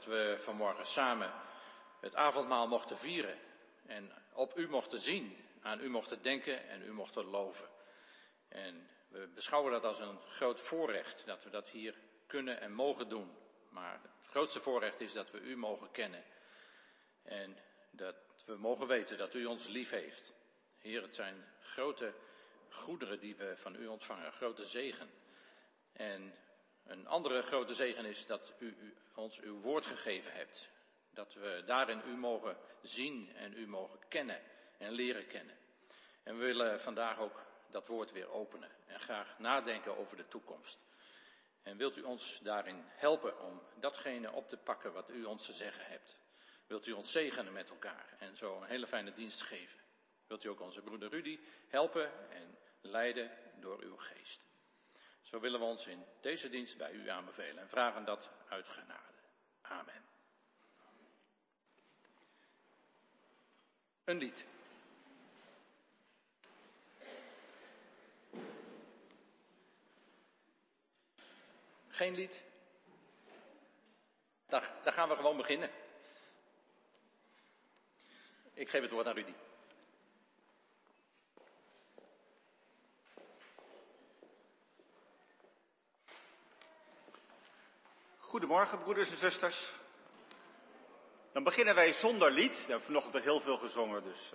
dat we vanmorgen samen het avondmaal mochten vieren en op u mochten zien, aan u mochten denken en u mochten loven. En we beschouwen dat als een groot voorrecht, dat we dat hier kunnen en mogen doen. Maar het grootste voorrecht is dat we u mogen kennen en dat we mogen weten dat u ons lief heeft. Heer, het zijn grote goederen die we van u ontvangen, grote zegen. En een andere grote zegen is dat u ons uw woord gegeven hebt. Dat we daarin u mogen zien en u mogen kennen en leren kennen. En we willen vandaag ook dat woord weer openen en graag nadenken over de toekomst. En wilt u ons daarin helpen om datgene op te pakken wat u ons te zeggen hebt. Wilt u ons zegenen met elkaar en zo een hele fijne dienst geven. Wilt u ook onze broeder Rudy helpen en leiden door uw geest. Zo willen we ons in deze dienst bij u aanbevelen en vragen dat uit genade. Amen. Een lied. Geen lied? Daar gaan we gewoon beginnen. Ik geef het woord aan Rudy. Goedemorgen, broeders en zusters. Dan beginnen wij zonder lied. We hebben vanochtend al heel veel gezongen, dus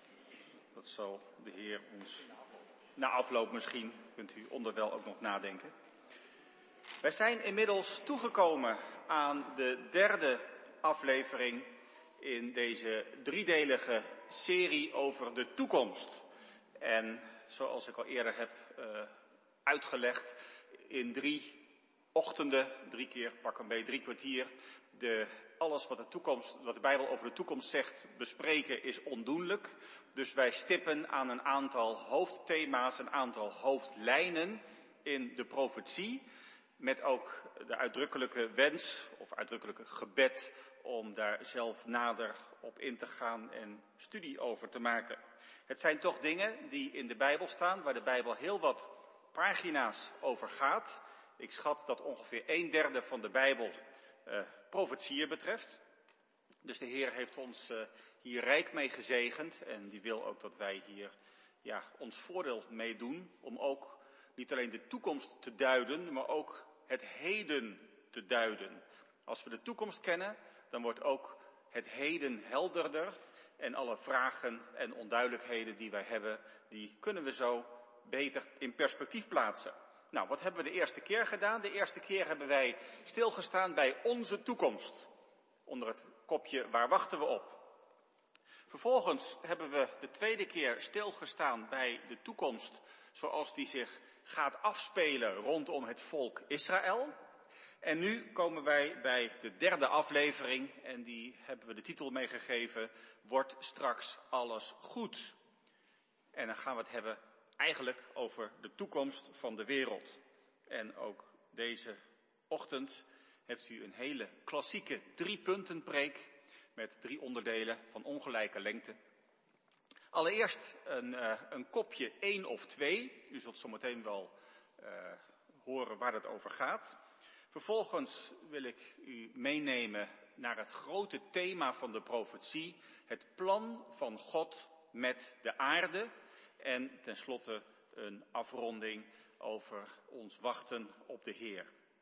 dat zal de Heer ons na afloop misschien, kunt u onderwijl ook nog nadenken. Wij zijn inmiddels toegekomen aan de derde aflevering in deze driedelige serie over de toekomst. En zoals ik al eerder heb uitgelegd, in 3 ochtenden, 3 keer, pak een beetje 3 kwartier, alles wat de Bijbel over de toekomst zegt bespreken is ondoenlijk. Dus wij stippen aan een aantal hoofdthema's, een aantal hoofdlijnen in de profetie. Met ook de uitdrukkelijke wens of uitdrukkelijke gebed om daar zelf nader op in te gaan en studie over te maken. Het zijn toch dingen die in de Bijbel staan, waar de Bijbel heel wat pagina's over gaat. Ik schat dat ongeveer 1/3 van de Bijbel profetieën betreft. Dus de Heer heeft ons hier rijk mee gezegend en die wil ook dat wij hier ons voordeel mee doen om ook niet alleen de toekomst te duiden, maar ook het heden te duiden. Als we de toekomst kennen, dan wordt ook het heden helderder en alle vragen en onduidelijkheden die wij hebben, die kunnen we zo beter in perspectief plaatsen. Nou, wat hebben we de eerste keer gedaan? De eerste keer hebben wij stilgestaan bij onze toekomst. Onder het kopje waar wachten we op? Vervolgens hebben we de tweede keer stilgestaan bij de toekomst zoals die zich gaat afspelen rondom het volk Israël. En nu komen wij bij de derde aflevering en die hebben we de titel meegegeven, Wordt straks alles goed? En dan gaan we het hebben eigenlijk over de toekomst van de wereld. En ook deze ochtend heeft u een hele klassieke 3-punten preek met 3 onderdelen van ongelijke lengte. Allereerst een kopje 1 of 2. U zult zo meteen wel horen waar het over gaat. Vervolgens wil ik u meenemen naar het grote thema van de profetie. Het plan van God met de aarde. En tenslotte een afronding over ons wachten op de Heer.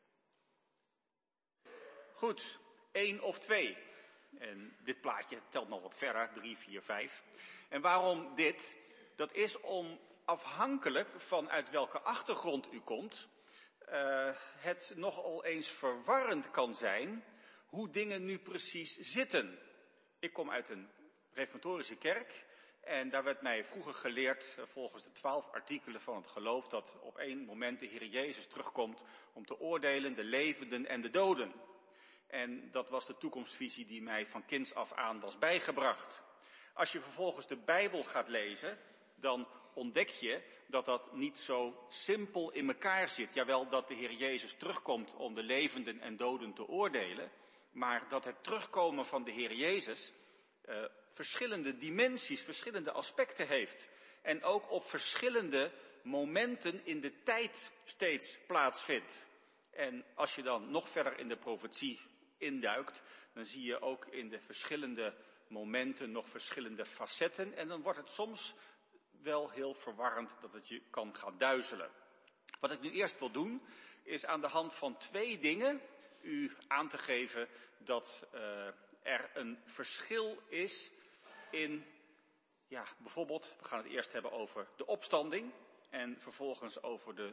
Goed, 1 of 2. En dit plaatje telt nog wat verder, 3, 4, 5. En waarom dit? Dat is om afhankelijk van uit welke achtergrond u komt, het nogal eens verwarrend kan zijn hoe dingen nu precies zitten. Ik kom uit een reformatorische kerk en daar werd mij vroeger geleerd, volgens de 12 artikelen van het geloof, dat op 1 moment de Heer Jezus terugkomt om te oordelen de levenden en de doden. En dat was de toekomstvisie die mij van kinds af aan was bijgebracht. Als je vervolgens de Bijbel gaat lezen, dan ontdek je dat dat niet zo simpel in elkaar zit. Jawel, dat de Heer Jezus terugkomt om de levenden en doden te oordelen, maar dat het terugkomen van de Heer Jezus verschillende dimensies, verschillende aspecten heeft. En ook op verschillende momenten in de tijd steeds plaatsvindt. En als je dan nog verder in de profetie induikt, dan zie je ook in de verschillende momenten nog verschillende facetten. En dan wordt het soms wel heel verwarrend dat het je kan gaan duizelen. Wat ik nu eerst wil doen, is aan de hand van 2 dingen u aan te geven dat er een verschil is in, bijvoorbeeld, we gaan het eerst hebben over de opstanding en vervolgens over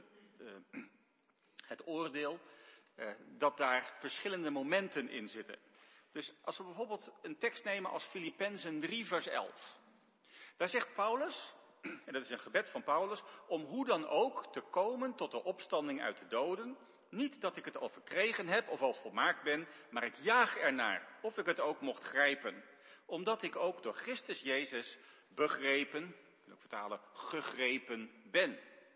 het oordeel, dat daar verschillende momenten in zitten. Dus als we bijvoorbeeld een tekst nemen als Filippenzen 3 vers 11. Daar zegt Paulus, en dat is een gebed van Paulus, om hoe dan ook te komen tot de opstanding uit de doden. Niet dat ik het al verkregen heb of al volmaakt ben, maar ik jaag ernaar, of ik het ook mocht grijpen. Omdat ik ook door Christus Jezus begrepen, ik wil ook vertalen, gegrepen ben.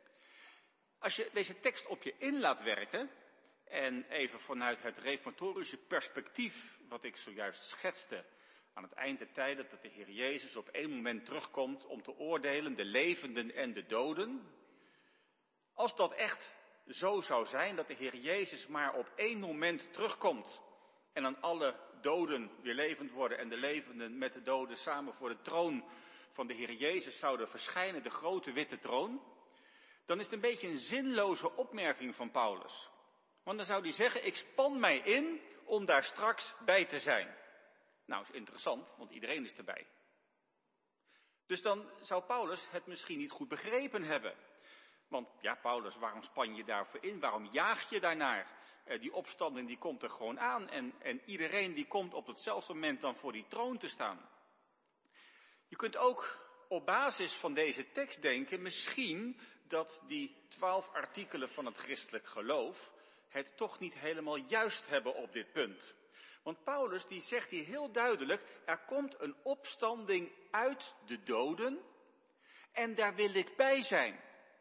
Als je deze tekst op je in laat werken, en even vanuit het reformatorische perspectief, wat ik zojuist schetste, aan het eind der tijden, dat de Heer Jezus op 1 moment terugkomt om te oordelen, de levenden en de doden. Als dat echt zo zou zijn, dat de Heer Jezus maar op 1 moment terugkomt en dan alle doden weer levend worden en de levenden met de doden samen voor de troon van de Heer Jezus zouden verschijnen, de grote witte troon, dan is het een beetje een zinloze opmerking van Paulus. Want dan zou hij zeggen, ik span mij in om daar straks bij te zijn. Nou, is interessant, want iedereen is erbij. Dus dan zou Paulus het misschien niet goed begrepen hebben. Want ja, Paulus, waarom span je daarvoor in? Waarom jaag je daarnaar? Die opstanding die komt er gewoon aan en iedereen die komt op hetzelfde moment dan voor die troon te staan. Je kunt ook op basis van deze tekst denken, misschien dat die 12 artikelen van het christelijk geloof het toch niet helemaal juist hebben op dit punt. Want Paulus die zegt hier heel duidelijk, er komt een opstanding uit de doden en daar wil ik bij zijn.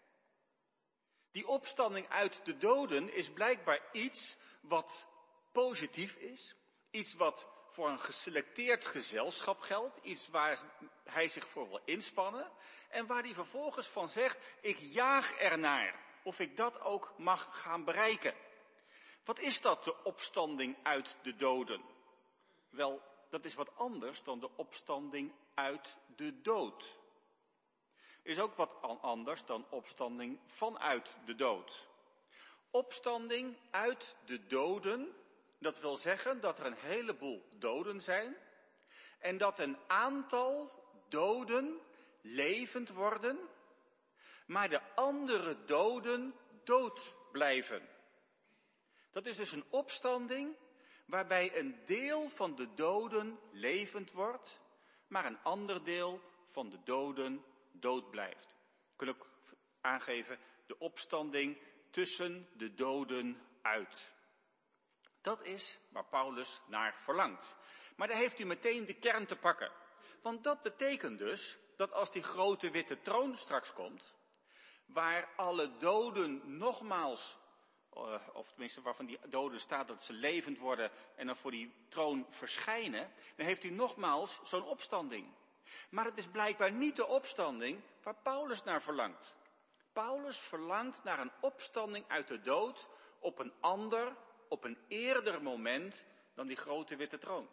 Die opstanding uit de doden is blijkbaar iets wat positief is, iets wat voor een geselecteerd gezelschap geldt, iets waar hij zich voor wil inspannen en waar hij vervolgens van zegt, ik jaag ernaar of ik dat ook mag gaan bereiken. Wat is dat, de opstanding uit de doden? Wel, dat is wat anders dan de opstanding uit de dood. Is ook wat anders dan opstanding vanuit de dood. Opstanding uit de doden, dat wil zeggen dat er een heleboel doden zijn en dat een aantal doden levend worden, maar de andere doden dood blijven. Dat is dus een opstanding waarbij een deel van de doden levend wordt, maar een ander deel van de doden dood blijft. We kunnen ook aangeven de opstanding tussen de doden uit. Dat is waar Paulus naar verlangt. Maar daar heeft u meteen de kern te pakken. Want dat betekent dus dat als die grote witte troon straks komt, waar alle doden nogmaals, of tenminste waarvan die doden staat dat ze levend worden en dan voor die troon verschijnen, dan heeft u nogmaals zo'n opstanding. Maar het is blijkbaar niet de opstanding waar Paulus naar verlangt. Paulus verlangt naar een opstanding uit de dood op een ander, op een eerder moment dan die grote witte troon.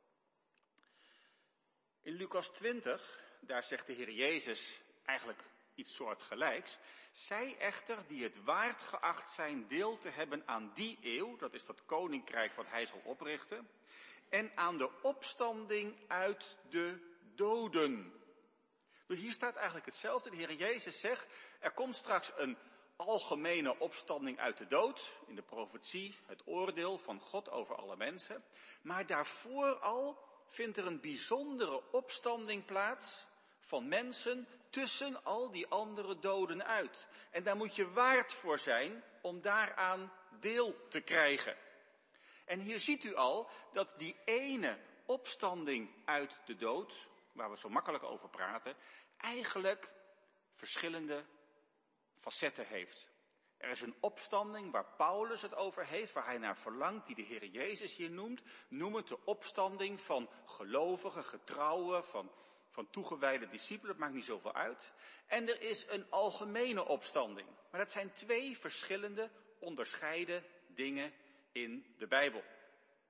In Lucas 20, daar zegt de Heer Jezus eigenlijk iets soortgelijks. Zij echter die het waard geacht zijn deel te hebben aan die eeuw, dat is dat koninkrijk wat hij zal oprichten, en aan de opstanding uit de doden. Dus hier staat eigenlijk hetzelfde. De Heer Jezus zegt, er komt straks een algemene opstanding uit de dood, in de profetie, het oordeel van God over alle mensen. Maar daarvoor al vindt er een bijzondere opstanding plaats van mensen tussen al die andere doden uit. En daar moet je waard voor zijn om daaraan deel te krijgen. En hier ziet u al dat die ene opstanding uit de dood, waar we zo makkelijk over praten, eigenlijk verschillende facetten heeft. Er is een opstanding waar Paulus het over heeft, waar hij naar verlangt, die de Heer Jezus hier noemt. Noem het de opstanding van gelovigen, getrouwen, van toegewijde discipelen, dat maakt niet zoveel uit. En er is een algemene opstanding. Maar dat zijn 2 verschillende, onderscheiden dingen in de Bijbel.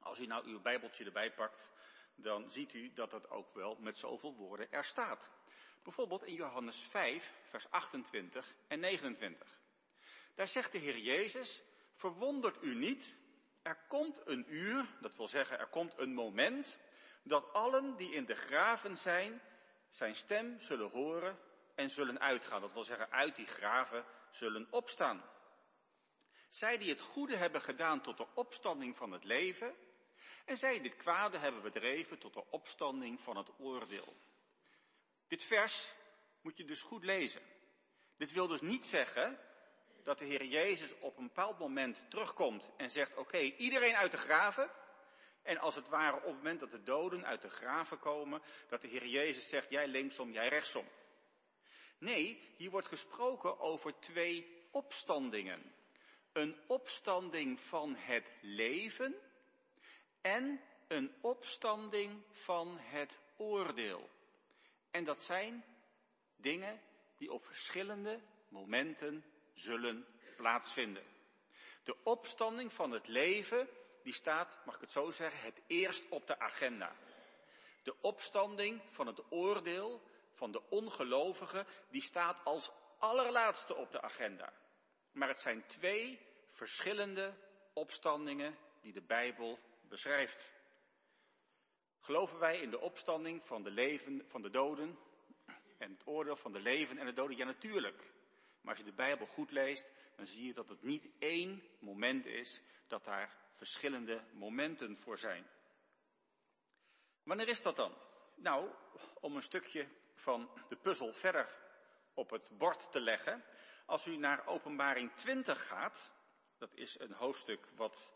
Als u nou uw Bijbeltje erbij pakt, dan ziet u dat het ook wel met zoveel woorden er staat. Bijvoorbeeld in Johannes 5, vers 28 en 29. Daar zegt de Heer Jezus, verwondert u niet, er komt een uur, dat wil zeggen er komt een moment, dat allen die in de graven zijn, zijn stem zullen horen en zullen uitgaan. Dat wil zeggen uit die graven zullen opstaan. Zij die het goede hebben gedaan tot de opstanding van het leven, en zij die het kwade hebben bedreven tot de opstanding van het oordeel. Dit vers moet je dus goed lezen. Dit wil dus niet zeggen dat de Heer Jezus op een bepaald moment terugkomt en zegt, oké, iedereen uit de graven. En als het ware op het moment dat de doden uit de graven komen, dat de Heer Jezus zegt, jij linksom, jij rechtsom. Nee, hier wordt gesproken over 2 opstandingen. Een opstanding van het leven en een opstanding van het oordeel. En dat zijn dingen die op verschillende momenten zullen plaatsvinden. De opstanding van het leven, die staat, mag ik het zo zeggen, het eerst op de agenda. De opstanding van het oordeel van de ongelovigen, die staat als allerlaatste op de agenda. Maar het zijn 2 verschillende opstandingen die de Bijbel beschrijft. Geloven wij in de opstanding van de doden en het oordeel van de leven en de doden? Ja, natuurlijk. Maar als je de Bijbel goed leest, dan zie je dat het niet 1 moment is, dat daar verschillende momenten voor zijn. Wanneer is dat dan? Nou, om een stukje van de puzzel verder op het bord te leggen. Als u naar Openbaring 20 gaat, dat is een hoofdstuk wat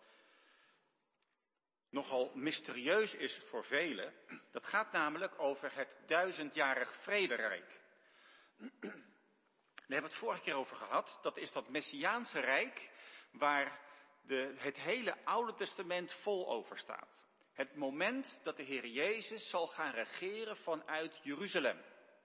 nogal mysterieus is voor velen. Dat gaat namelijk over het 1000-jarig vrederijk. Daar hebben we het vorige keer over gehad. Dat is dat Messiaanse rijk waar het hele Oude Testament vol over staat. Het moment dat de Heer Jezus zal gaan regeren vanuit Jeruzalem.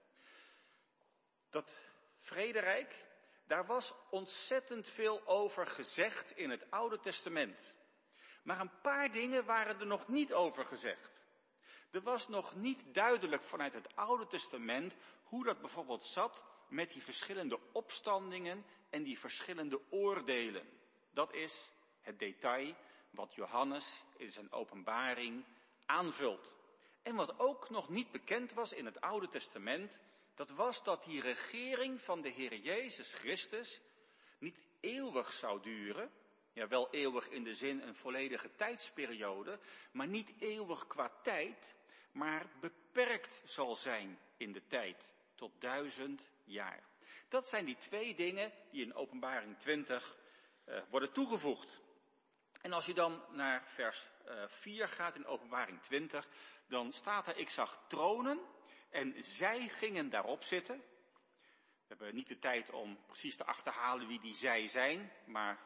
Dat vrederijk, daar was ontzettend veel over gezegd in het Oude Testament. Maar een paar dingen waren er nog niet over gezegd. Er was nog niet duidelijk vanuit het Oude Testament hoe dat bijvoorbeeld zat met die verschillende opstandingen en die verschillende oordelen. Dat is het detail wat Johannes in zijn openbaring aanvult. En wat ook nog niet bekend was in het Oude Testament, dat was dat die regering van de Heer Jezus Christus niet eeuwig zou duren. Ja, wel eeuwig in de zin een volledige tijdsperiode, maar niet eeuwig qua tijd, maar beperkt zal zijn in de tijd, tot 1000 jaar. Dat zijn die 2 dingen die in Openbaring 20 worden toegevoegd. En als je dan naar vers 4 gaat in Openbaring 20, dan staat er, ik zag tronen en zij gingen daarop zitten. We hebben niet de tijd om precies te achterhalen wie die zij zijn, maar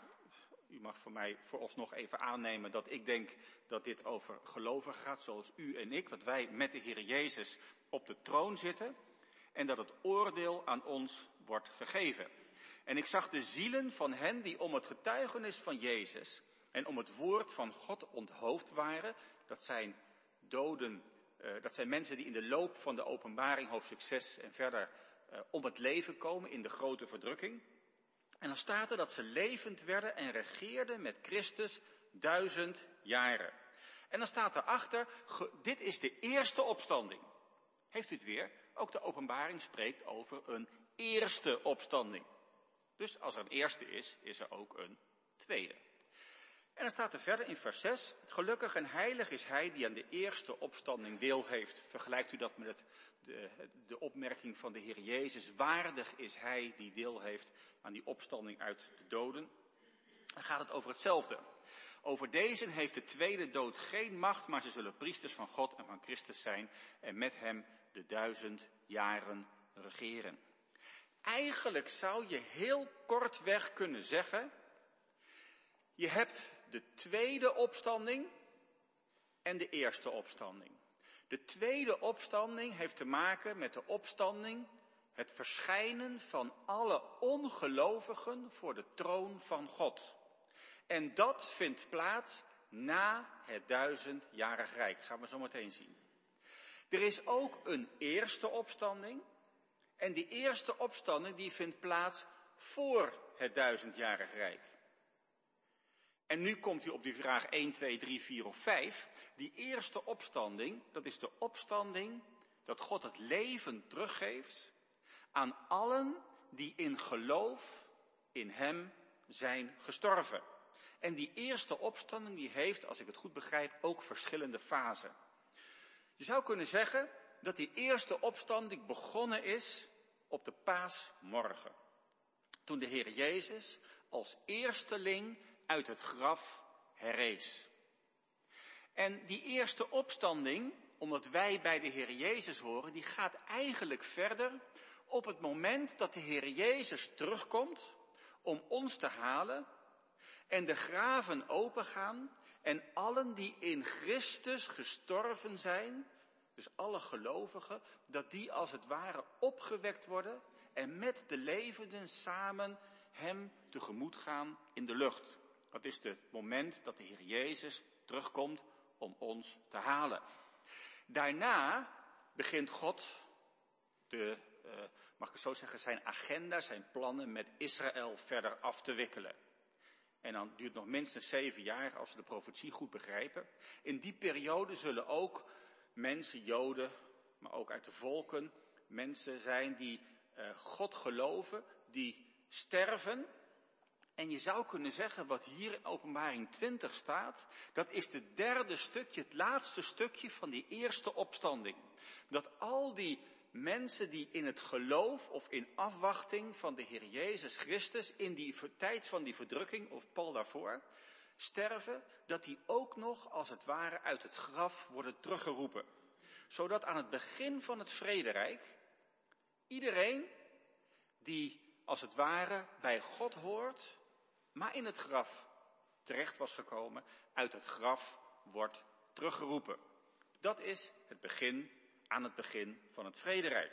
u mag voor mij vooralsnog even aannemen dat ik denk dat dit over gelovigen gaat, zoals u en ik, dat wij met de Heer Jezus op de troon zitten en dat het oordeel aan ons wordt gegeven. En ik zag de zielen van hen die om het getuigenis van Jezus en om het woord van God onthoofd waren. Dat zijn doden, dat zijn mensen die in de loop van de openbaring, hoofdstuk 6 en verder, om het leven komen in de grote verdrukking. En dan staat er dat ze levend werden en regeerden met Christus 1000 jaren. En dan staat erachter, dit is de eerste opstanding. Heeft u het weer? Ook de openbaring spreekt over een eerste opstanding. Dus als er een eerste is, is er ook een tweede. En dan staat er verder in vers 6, gelukkig en heilig is hij die aan de eerste opstanding deel heeft. Vergelijkt u dat met de opmerking van de Heer Jezus, waardig is hij die deel heeft aan die opstanding uit de doden. Dan gaat het over hetzelfde. Over deze heeft de tweede dood geen macht, maar ze zullen priesters van God en van Christus zijn en met hem de 1000 jaren regeren. Eigenlijk zou je heel kortweg kunnen zeggen, je hebt de tweede opstanding en de eerste opstanding. De tweede opstanding heeft te maken met de opstanding, het verschijnen van alle ongelovigen voor de troon van God. En dat vindt plaats na het 1000-jarig rijk. Dat gaan we zo meteen zien. Er is ook een eerste opstanding. En die eerste opstanding die vindt plaats voor het 1000-jarig rijk. En nu komt u op die vraag 1, 2, 3, 4 of 5. Die eerste opstanding, dat is de opstanding dat God het leven teruggeeft aan allen die in geloof in hem zijn gestorven. En die eerste opstanding die heeft, als ik het goed begrijp, ook verschillende fasen. Je zou kunnen zeggen dat die eerste opstanding begonnen is op de paasmorgen. Toen de Heer Jezus als eersteling uit het graf herrees. En die eerste opstanding, omdat wij bij de Heer Jezus horen, die gaat eigenlijk verder op het moment dat de Heer Jezus terugkomt om ons te halen en de graven opengaan en allen die in Christus gestorven zijn, dus alle gelovigen, dat die als het ware opgewekt worden en met de levenden samen hem tegemoet gaan in de lucht. Dat is het moment dat de Heer Jezus terugkomt om ons te halen. Daarna begint God mag ik het zo zeggen, zijn agenda, zijn plannen met Israël verder af te wikkelen. En dan duurt het nog minstens 7 jaar als we de profetie goed begrijpen. In die periode zullen ook mensen, Joden, maar ook uit de volken, mensen zijn die God geloven, die sterven. En je zou kunnen zeggen, wat hier in Openbaring 20 staat, dat is het derde stukje, het laatste stukje van die eerste opstanding. Dat al die mensen die in het geloof of in afwachting van de Heer Jezus Christus in die tijd van die verdrukking, of Paul daarvoor, sterven, dat die ook nog als het ware uit het graf worden teruggeroepen. Zodat aan het begin van het vrederijk iedereen die als het ware bij God hoort, maar in het graf terecht was gekomen, uit het graf wordt teruggeroepen. Dat is het begin, aan het begin van het vrederijk.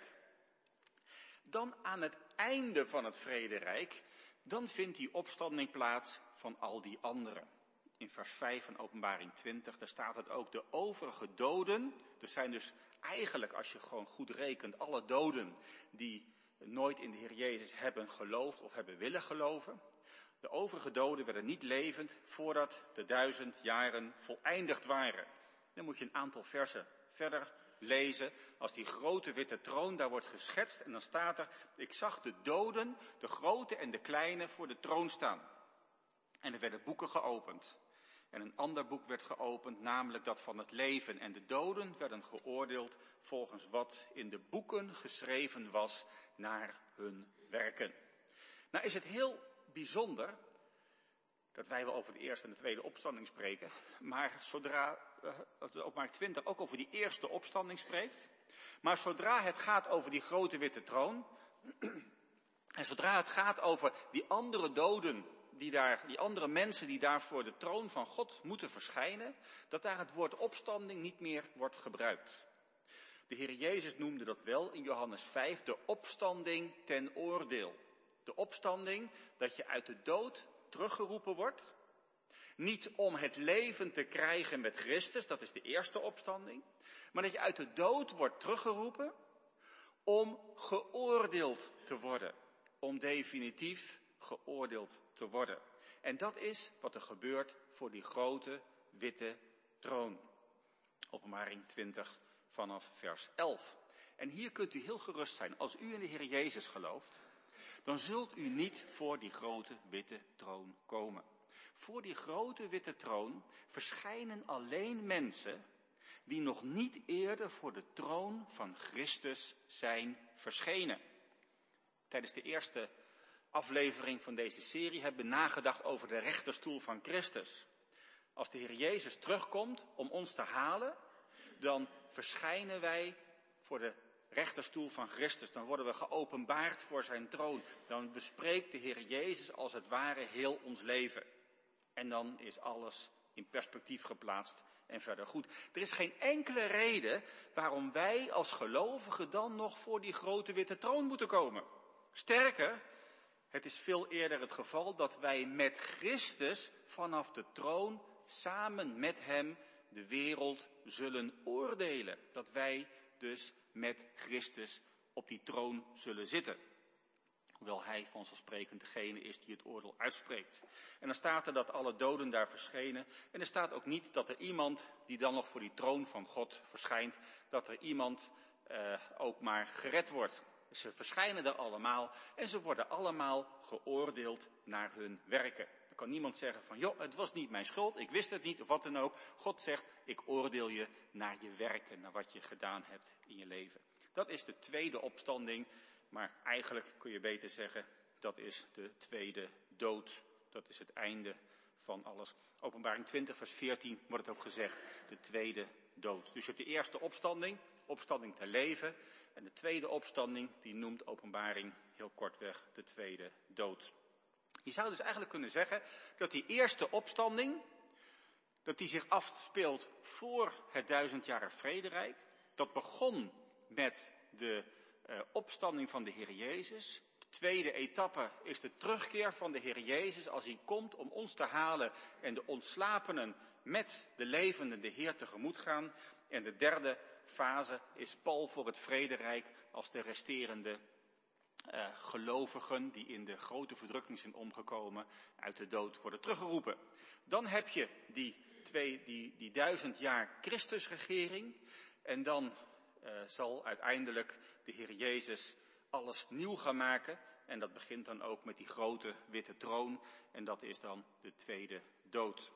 Dan aan het einde van het vrederijk, dan vindt die opstanding plaats van al die anderen. In vers 5 van Openbaring 20, daar staat het ook, de overige doden, er zijn dus eigenlijk, als je gewoon goed rekent, alle doden die nooit in de Heer Jezus hebben geloofd of hebben willen geloven. De overige doden werden niet levend voordat de 1000 jaren voleindigd waren. Dan moet je een aantal versen verder lezen. Als die grote witte troon daar wordt geschetst en dan staat er, ik zag de doden, de grote en de kleine, voor de troon staan. En er werden boeken geopend. En een ander boek werd geopend, namelijk dat van het leven. En de doden werden geoordeeld volgens wat in de boeken geschreven was naar hun werken. Nou is het heel bijzonder dat wij wel over de eerste en de tweede opstanding spreken, maar zodra Openbaring 20 ook over die eerste opstanding spreekt, maar zodra het gaat over die grote witte troon, en zodra het gaat over die andere doden, die andere mensen die daar voor de troon van God moeten verschijnen, dat daar het woord opstanding niet meer wordt gebruikt. De Heer Jezus noemde dat wel in Johannes 5, de opstanding ten oordeel. De opstanding dat je uit de dood teruggeroepen wordt. Niet om het leven te krijgen met Christus, dat is de eerste opstanding. Maar dat je uit de dood wordt teruggeroepen om geoordeeld te worden. Om definitief geoordeeld te worden. En dat is wat er gebeurt voor die grote witte troon. Openbaring 20 vanaf vers 11. En hier kunt u heel gerust zijn. Als u in de Heer Jezus gelooft, dan zult u niet voor die grote witte troon komen. Voor die grote witte troon verschijnen alleen mensen die nog niet eerder voor de troon van Christus zijn verschenen. Tijdens de eerste aflevering van deze serie hebben we nagedacht over de rechterstoel van Christus. Als de Heer Jezus terugkomt om ons te halen, dan verschijnen wij voor de rechterstoel van Christus. Dan worden we geopenbaard voor zijn troon. Dan bespreekt de Heer Jezus als het ware heel ons leven. En dan is alles in perspectief geplaatst en verder goed. Er is geen enkele reden waarom wij als gelovigen dan nog voor die grote witte troon moeten komen. Sterker, het is veel eerder het geval dat wij met Christus vanaf de troon samen met hem de wereld zullen oordelen. Dat wij dus met Christus op die troon zullen zitten. Hoewel hij vanzelfsprekend degene is die het oordeel uitspreekt. En dan staat er dat alle doden daar verschenen. En er staat ook niet dat er iemand die dan nog voor die troon van God verschijnt, dat er iemand ook maar gered wordt. Ze verschijnen er allemaal en ze worden allemaal geoordeeld naar hun werken. Er kan niemand zeggen van, joh, het was niet mijn schuld, ik wist het niet of wat dan ook. God zegt, ik oordeel je naar je werken, naar wat je gedaan hebt in je leven. Dat is de tweede opstanding, maar eigenlijk kun je beter zeggen, dat is de tweede dood. Dat is het einde van alles. Openbaring 20 vers 14 wordt het ook gezegd, de tweede dood. Dus je hebt de eerste opstanding, opstanding ter leven. En de tweede opstanding, die noemt Openbaring heel kortweg de tweede dood. Je zou dus eigenlijk kunnen zeggen dat die eerste opstanding, dat die zich afspeelt voor het 1000-jarig vrederijk. Dat begon met de opstanding van de Heer Jezus. De tweede etappe is de terugkeer van de Heer Jezus als hij komt om ons te halen en de ontslapenen met de levenden de Heer tegemoet gaan. En de derde fase is pal voor het vrederijk als de resterende gelovigen die in de grote verdrukking zijn omgekomen uit de dood worden teruggeroepen. Dan heb je die 1000 jaar Christusregering en dan zal uiteindelijk de Heer Jezus alles nieuw gaan maken. En dat begint dan ook met die grote witte troon en dat is dan de tweede dood.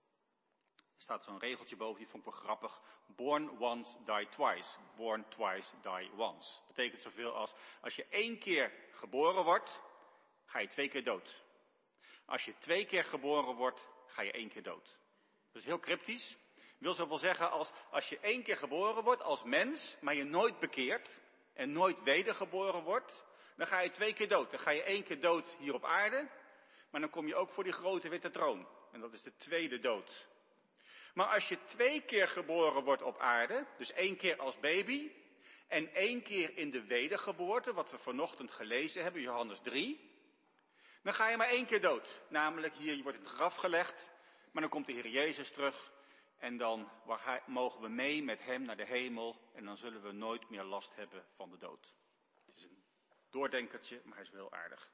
Er staat zo'n regeltje boven, die vond ik wel grappig. Born once, die twice. Born twice, die once. Betekent zoveel als je 1 keer geboren wordt, ga je 2 keer dood. Als je 2 keer geboren wordt, ga je 1 keer dood. Dat is heel cryptisch. Wil zoveel zeggen als je 1 keer geboren wordt als mens, maar je nooit bekeert en nooit wedergeboren wordt, dan ga je 2 keer dood. Dan ga je 1 keer dood hier op aarde, maar dan kom je ook voor die grote witte troon. En dat is de tweede dood. Maar als je 2 keer geboren wordt op aarde, dus 1 keer als baby en 1 keer in de wedergeboorte, wat we vanochtend gelezen hebben, Johannes 3, dan ga je maar 1 keer dood. Namelijk hier, je wordt in het graf gelegd, maar dan komt de Heer Jezus terug en dan mogen we mee met hem naar de hemel en dan zullen we nooit meer last hebben van de dood. Het is een doordenkertje, maar hij is wel heel aardig.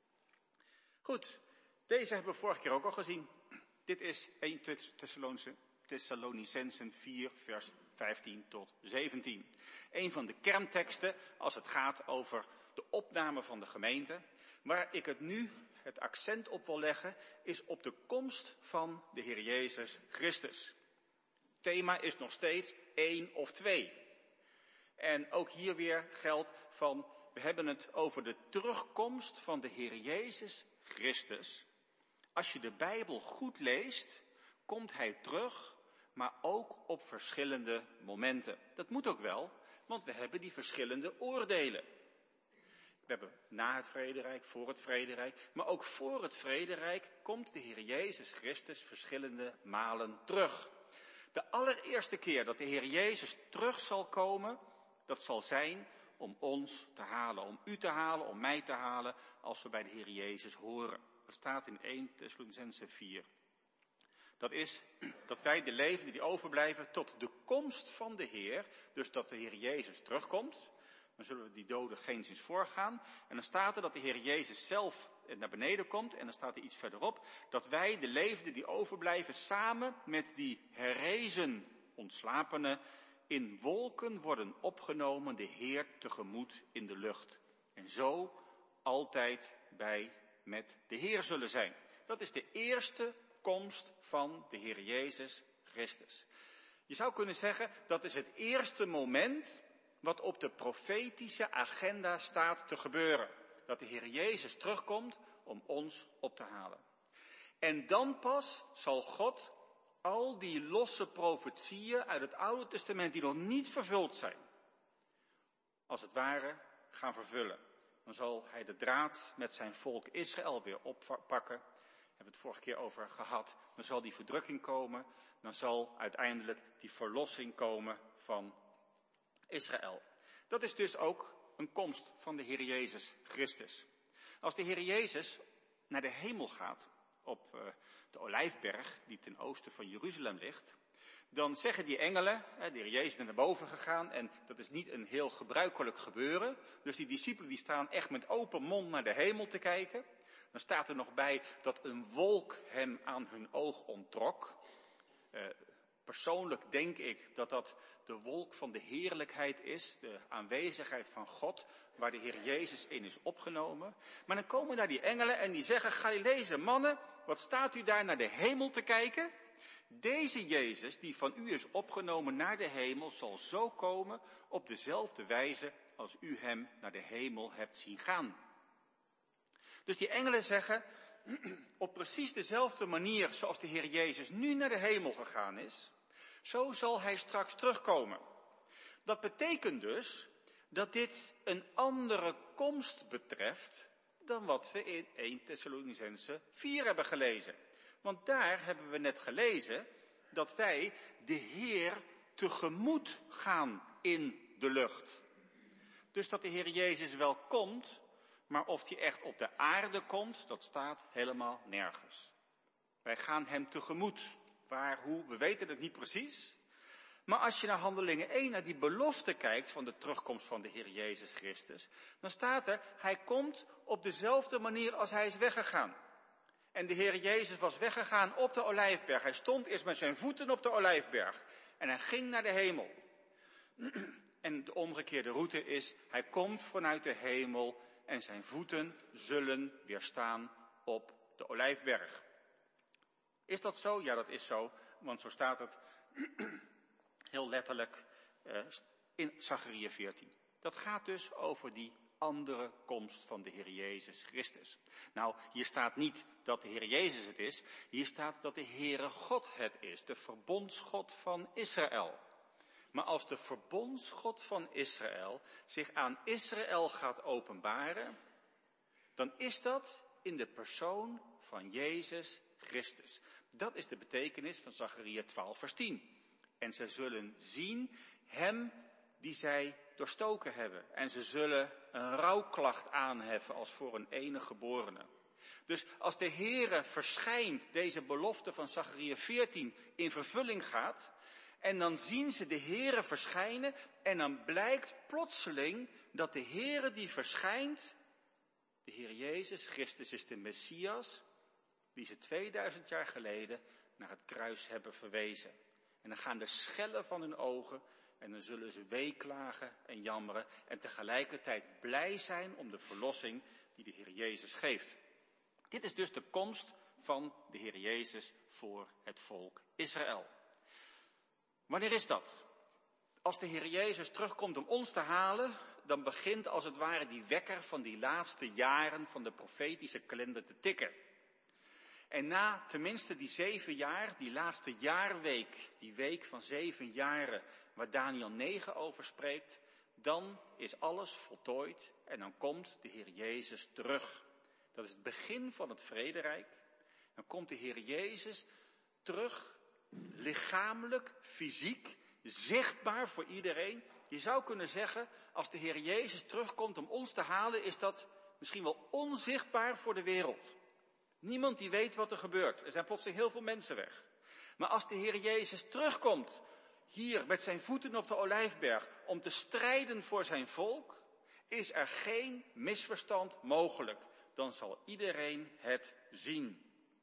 Goed, deze hebben we vorige keer ook al gezien. Dit is 1 Thessalonicensen 4 vers 15 tot 17. Een van de kernteksten als het gaat over de opname van de gemeente. Waar ik het accent op wil leggen, is op de komst van de Heer Jezus Christus. Het thema is nog steeds 1 of 2. En ook hier weer geldt van, we hebben het over de terugkomst van de Heer Jezus Christus. Als je de Bijbel goed leest, komt hij terug, maar ook op verschillende momenten. Dat moet ook wel, want we hebben die verschillende oordelen. We hebben na het vrederijk, voor het vrederijk, maar ook voor het vrederijk komt de Heer Jezus Christus verschillende malen terug. De allereerste keer dat de Heer Jezus terug zal komen, dat zal zijn om ons te halen, om u te halen, om mij te halen, als we bij de Heer Jezus horen. Dat staat in 1 Thessalonicenzen 4. Dat is dat wij de levenden die overblijven tot de komst van de Heer, dus dat de Heer Jezus terugkomt, dan zullen we die doden geenszins voorgaan. En dan staat er dat de Heer Jezus zelf naar beneden komt en dan staat er iets verderop, dat wij de levenden die overblijven samen met die herrezen ontslapenen in wolken worden opgenomen de Heer tegemoet in de lucht. En zo altijd met de Heer zullen zijn. Dat is de eerste komst van de Heer Jezus Christus. Je zou kunnen zeggen, dat is het eerste moment wat op de profetische agenda staat te gebeuren. Dat de Heer Jezus terugkomt om ons op te halen. En dan pas zal God al die losse profetieën uit het Oude Testament die nog niet vervuld zijn, als het ware gaan vervullen. Dan zal hij de draad met zijn volk Israël weer oppakken. Daar hebben we het vorige keer over gehad. Dan zal die verdrukking komen. Dan zal uiteindelijk die verlossing komen van Israël. Dat is dus ook een komst van de Heer Jezus Christus. Als de Heer Jezus naar de hemel gaat op de Olijfberg, die ten oosten van Jeruzalem ligt, dan zeggen die engelen, de Heer Jezus is naar boven gegaan en dat is niet een heel gebruikelijk gebeuren. Dus die discipelen die staan echt met open mond naar de hemel te kijken. Dan staat er nog bij dat een wolk hem aan hun oog onttrok. Persoonlijk denk ik dat dat de wolk van de heerlijkheid is, de aanwezigheid van God, waar de Heer Jezus in is opgenomen. Maar dan komen daar die engelen en die zeggen, Galileese mannen, wat staat u daar naar de hemel te kijken? Deze Jezus, die van u is opgenomen naar de hemel, zal zo komen op dezelfde wijze als u hem naar de hemel hebt zien gaan. Dus die engelen zeggen, op precies dezelfde manier zoals de Heer Jezus nu naar de hemel gegaan is, zo zal hij straks terugkomen. Dat betekent dus dat dit een andere komst betreft dan wat we in 1 Thessalonicenzen 4 hebben gelezen. Want daar hebben we net gelezen dat wij de Heer tegemoet gaan in de lucht. Dus dat de Heer Jezus wel komt, maar of hij echt op de aarde komt, dat staat helemaal nergens. Wij gaan hem tegemoet. Waar, hoe, we weten het niet precies. Maar als je naar Handelingen 1, naar die belofte kijkt van de terugkomst van de Heer Jezus Christus, dan staat er, hij komt op dezelfde manier als hij is weggegaan. En de Heer Jezus was weggegaan op de Olijfberg. Hij stond eerst met zijn voeten op de Olijfberg en hij ging naar de hemel. En de omgekeerde route is, hij komt vanuit de hemel en zijn voeten zullen weer staan op de Olijfberg. Is dat zo? Ja, dat is zo, want zo staat het heel letterlijk in Zacharia 14. Dat gaat dus over die andere komst van de Heer Jezus Christus. Nou, hier staat niet dat de Heer Jezus het is, hier staat dat de Heere God het is, de verbondsgod van Israël. Maar als de verbondsgod van Israël zich aan Israël gaat openbaren, dan is dat in de persoon van Jezus Christus. Dat is de betekenis van Zacharia 12 vers 10. En ze zullen zien hem die zij doorstoken hebben. En ze zullen een rouwklacht aanheffen als voor een enige geborene. Dus als de Heere verschijnt, deze belofte van Zacharia 14 in vervulling gaat, en dan zien ze de Heere verschijnen en dan blijkt plotseling dat de Heere die verschijnt, de Heer Jezus Christus is de Messias, die ze 2000 jaar geleden naar het kruis hebben verwezen. En dan gaan de schellen van hun ogen en dan zullen ze weeklagen en jammeren en tegelijkertijd blij zijn om de verlossing die de Heer Jezus geeft. Dit is dus de komst van de Heer Jezus voor het volk Israël. Wanneer is dat? Als de Heer Jezus terugkomt om ons te halen, dan begint als het ware die wekker van die laatste jaren van de profetische kalender te tikken. En na tenminste die 7 jaar, die laatste jaarweek, die week van 7 jaren waar Daniel 9 over spreekt, dan is alles voltooid en dan komt de Heer Jezus terug. Dat is het begin van het vrederijk. Dan komt de Heer Jezus terug, lichamelijk, fysiek, zichtbaar voor iedereen. Je zou kunnen zeggen, als de Heer Jezus terugkomt om ons te halen, is dat misschien wel onzichtbaar voor de wereld. Niemand die weet wat er gebeurt. Er zijn plotseling heel veel mensen weg. Maar als de Heer Jezus terugkomt, hier met zijn voeten op de Olijfberg, om te strijden voor zijn volk, is er geen misverstand mogelijk. Dan zal iedereen het zien.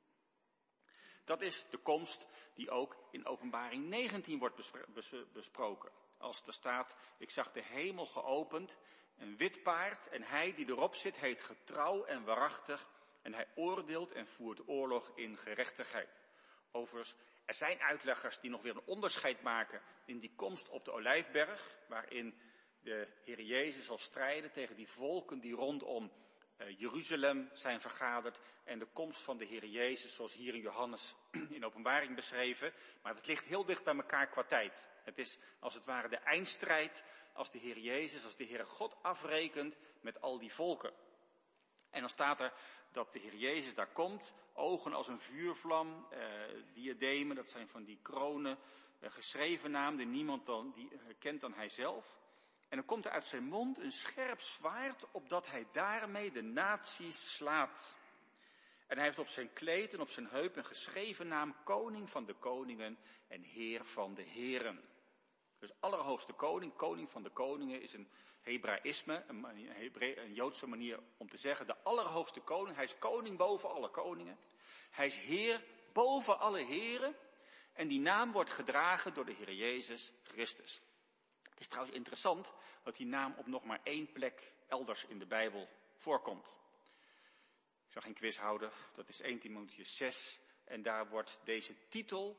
Dat is de komst die ook in Openbaring 19 wordt besproken. Als er staat, ik zag de hemel geopend, een wit paard en hij die erop zit heet getrouw en waarachtig en hij oordeelt en voert oorlog in gerechtigheid. Overigens, er zijn uitleggers die nog weer een onderscheid maken in die komst op de Olijfberg, waarin de Heer Jezus zal strijden tegen die volken die rondom Jeruzalem zijn vergaderd en de komst van de Heer Jezus, zoals hier in Johannes in Openbaring beschreven. Maar het ligt heel dicht bij elkaar qua tijd. Het is als het ware de eindstrijd als de Heer Jezus, als de Heere God afrekent met al die volken. En dan staat er dat de Heer Jezus daar komt, ogen als een vuurvlam, diademen, dat zijn van die kronen, geschreven naam die niemand dan die kent dan hij zelf. En dan komt er uit zijn mond een scherp zwaard, opdat hij daarmee de naties slaat. En hij heeft op zijn kleed en op zijn heup een geschreven naam, Koning van de koningen en Heer van de heren. Dus Allerhoogste Koning, Koning van de koningen, is een Hebraïsme, een Joodse manier om te zeggen, de Allerhoogste Koning. Hij is koning boven alle koningen. Hij is Heer boven alle heren. En die naam wordt gedragen door de Heer Jezus Christus. Het is trouwens interessant dat die naam op nog maar 1 plek elders in de Bijbel voorkomt. Ik zal geen quiz houden, dat is 1 Timotheüs 6. En daar wordt deze titel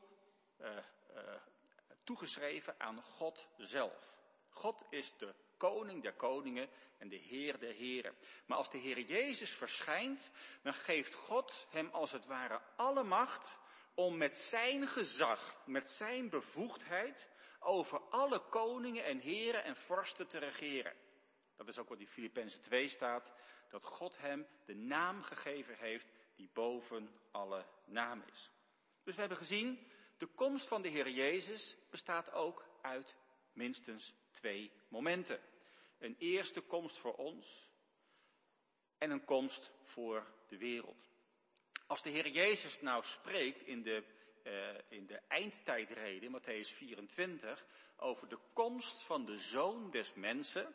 toegeschreven aan God zelf. God is de koning der koningen en de Heer der heren. Maar als de Heer Jezus verschijnt, dan geeft God hem als het ware alle macht om met zijn gezag, met zijn bevoegdheid over alle koningen en heren en vorsten te regeren. Dat is ook wat in Filippenzen 2 staat, dat God hem de naam gegeven heeft die boven alle naam is. Dus we hebben gezien, de komst van de Heer Jezus bestaat ook uit minstens 2 momenten. Een eerste komst voor ons en een komst voor de wereld. Als de Heer Jezus nou spreekt in de eindtijdreden, Mattheüs 24, over de komst van de Zoon des Mensen,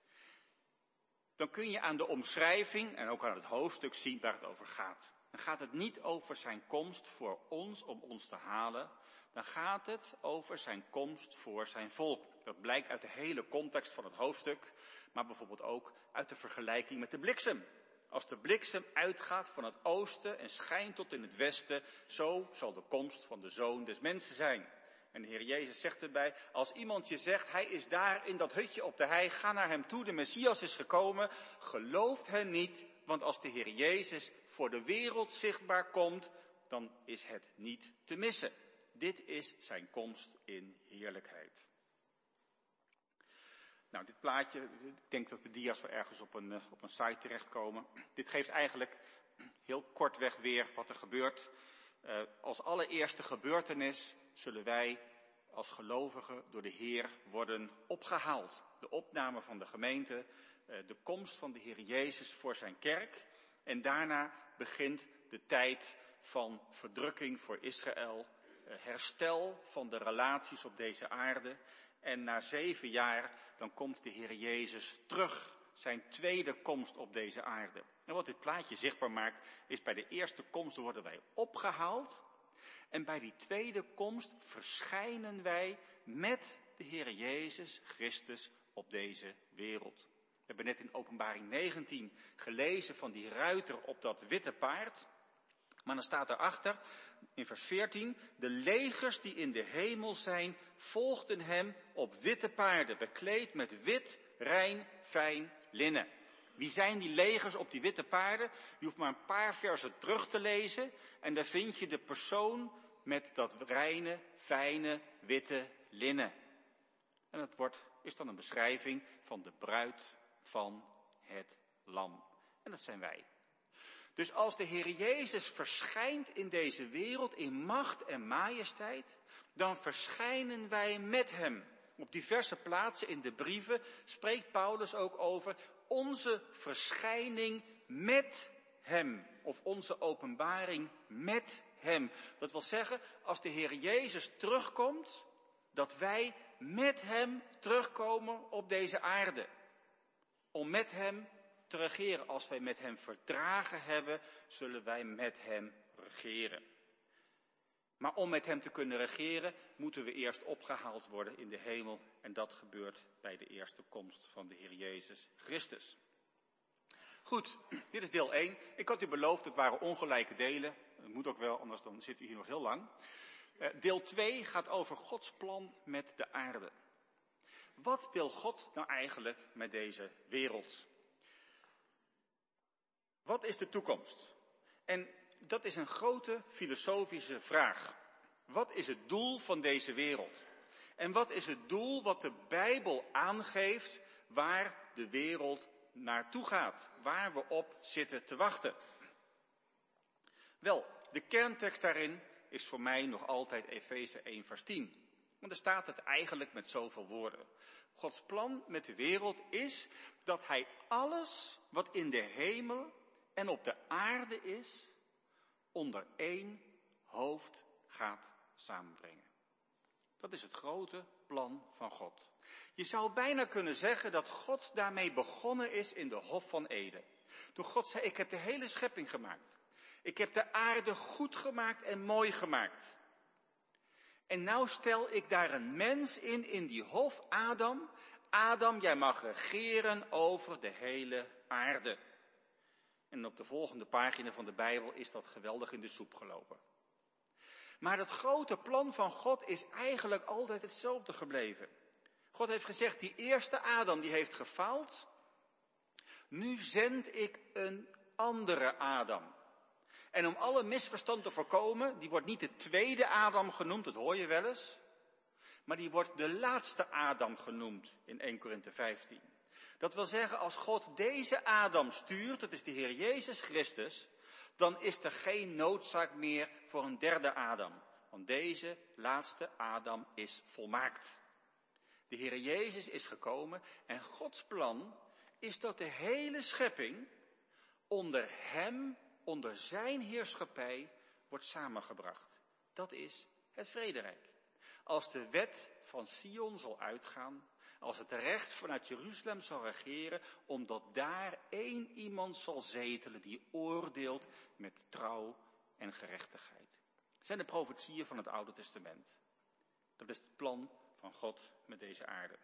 dan kun je aan de omschrijving en ook aan het hoofdstuk zien waar het over gaat. Dan gaat het niet over zijn komst voor ons, om ons te halen. Dan gaat het over zijn komst voor zijn volk. Dat blijkt uit de hele context van het hoofdstuk, maar bijvoorbeeld ook uit de vergelijking met de bliksem. Als de bliksem uitgaat van het oosten en schijnt tot in het westen, zo zal de komst van de Zoon des Mensen zijn. En de Heer Jezus zegt erbij, als iemand je zegt, hij is daar in dat hutje op de hei, ga naar hem toe, de Messias is gekomen, gelooft hen niet, want als de Heer Jezus voor de wereld zichtbaar komt, dan is het niet te missen. Dit is zijn komst in heerlijkheid. Nou, dit plaatje, ik denk dat de dia's wel ergens op een site terechtkomen. Dit geeft eigenlijk heel kortweg weer wat er gebeurt. Als allereerste gebeurtenis zullen wij als gelovigen door de Heer worden opgehaald. De opname van de gemeente, de komst van de Heer Jezus voor zijn kerk. En daarna begint de tijd van verdrukking voor Israël, herstel van de relaties op deze aarde. En na 7 jaar, dan komt de Heer Jezus terug, zijn tweede komst op deze aarde. En wat dit plaatje zichtbaar maakt, is bij de eerste komst worden wij opgehaald. En bij die tweede komst verschijnen wij met de Heer Jezus Christus op deze wereld. We hebben net in Openbaring 19 gelezen van die ruiter op dat witte paard. Maar dan staat erachter, in vers 14, de legers die in de hemel zijn, volgden hem op witte paarden, bekleed met wit, rein, fijn linnen. Wie zijn die legers op die witte paarden? Je hoeft maar een paar versen terug te lezen en daar vind je de persoon met dat reine, fijne, witte linnen. En het is dan een beschrijving van de bruid van het lam. En dat zijn wij. Dus als de Heer Jezus verschijnt in deze wereld in macht en majesteit, dan verschijnen wij met hem. Op diverse plaatsen in de brieven spreekt Paulus ook over onze verschijning met hem. Of onze openbaring met hem. Dat wil zeggen, als de Heer Jezus terugkomt, dat wij met hem terugkomen op deze aarde. Om met hem te regeren. Als wij met hem verdragen hebben, zullen wij met hem regeren. Maar om met hem te kunnen regeren, moeten we eerst opgehaald worden in de hemel. En dat gebeurt bij de eerste komst van de Heer Jezus Christus. Goed, dit is deel 1. Ik had u beloofd, het waren ongelijke delen. Dat moet ook wel, anders dan zit u hier nog heel lang. Deel 2 gaat over Gods plan met de aarde. Wat wil God nou eigenlijk met deze wereld? Wat is de toekomst? En dat is een grote filosofische vraag. Wat is het doel van deze wereld? En wat is het doel wat de Bijbel aangeeft waar de wereld naartoe gaat? Waar we op zitten te wachten? Wel, de kerntekst daarin is voor mij nog altijd Efeze 1 vers 10. Want daar staat het eigenlijk met zoveel woorden. Gods plan met de wereld is dat hij alles wat in de hemel en op de aarde is, onder één hoofd gaat samenbrengen. Dat is het grote plan van God. Je zou bijna kunnen zeggen dat God daarmee begonnen is in de Hof van Eden. Toen God zei, ik heb de hele schepping gemaakt. Ik heb de aarde goed gemaakt en mooi gemaakt. En nou stel ik daar een mens in die hof, Adam. Adam, jij mag regeren over de hele aarde. En op de volgende pagina van de Bijbel is dat geweldig in de soep gelopen. Maar dat grote plan van God is eigenlijk altijd hetzelfde gebleven. God heeft gezegd, die eerste Adam die heeft gefaald. Nu zend ik een andere Adam. En om alle misverstand te voorkomen, die wordt niet de tweede Adam genoemd, dat hoor je wel eens. Maar die wordt de laatste Adam genoemd in 1 Korinthe 15. Dat wil zeggen, als God deze Adam stuurt, dat is de Heer Jezus Christus, dan is er geen noodzaak meer voor een derde Adam. Want deze laatste Adam is volmaakt. De Heer Jezus is gekomen en Gods plan is dat de hele schepping onder hem, onder zijn heerschappij, wordt samengebracht. Dat is het vrederijk. Als de wet van Sion zal uitgaan, als het recht vanuit Jeruzalem zal regeren, omdat daar één iemand zal zetelen die oordeelt met trouw en gerechtigheid. Het zijn de profetieën van het Oude Testament. Dat is het plan van God met deze aarde.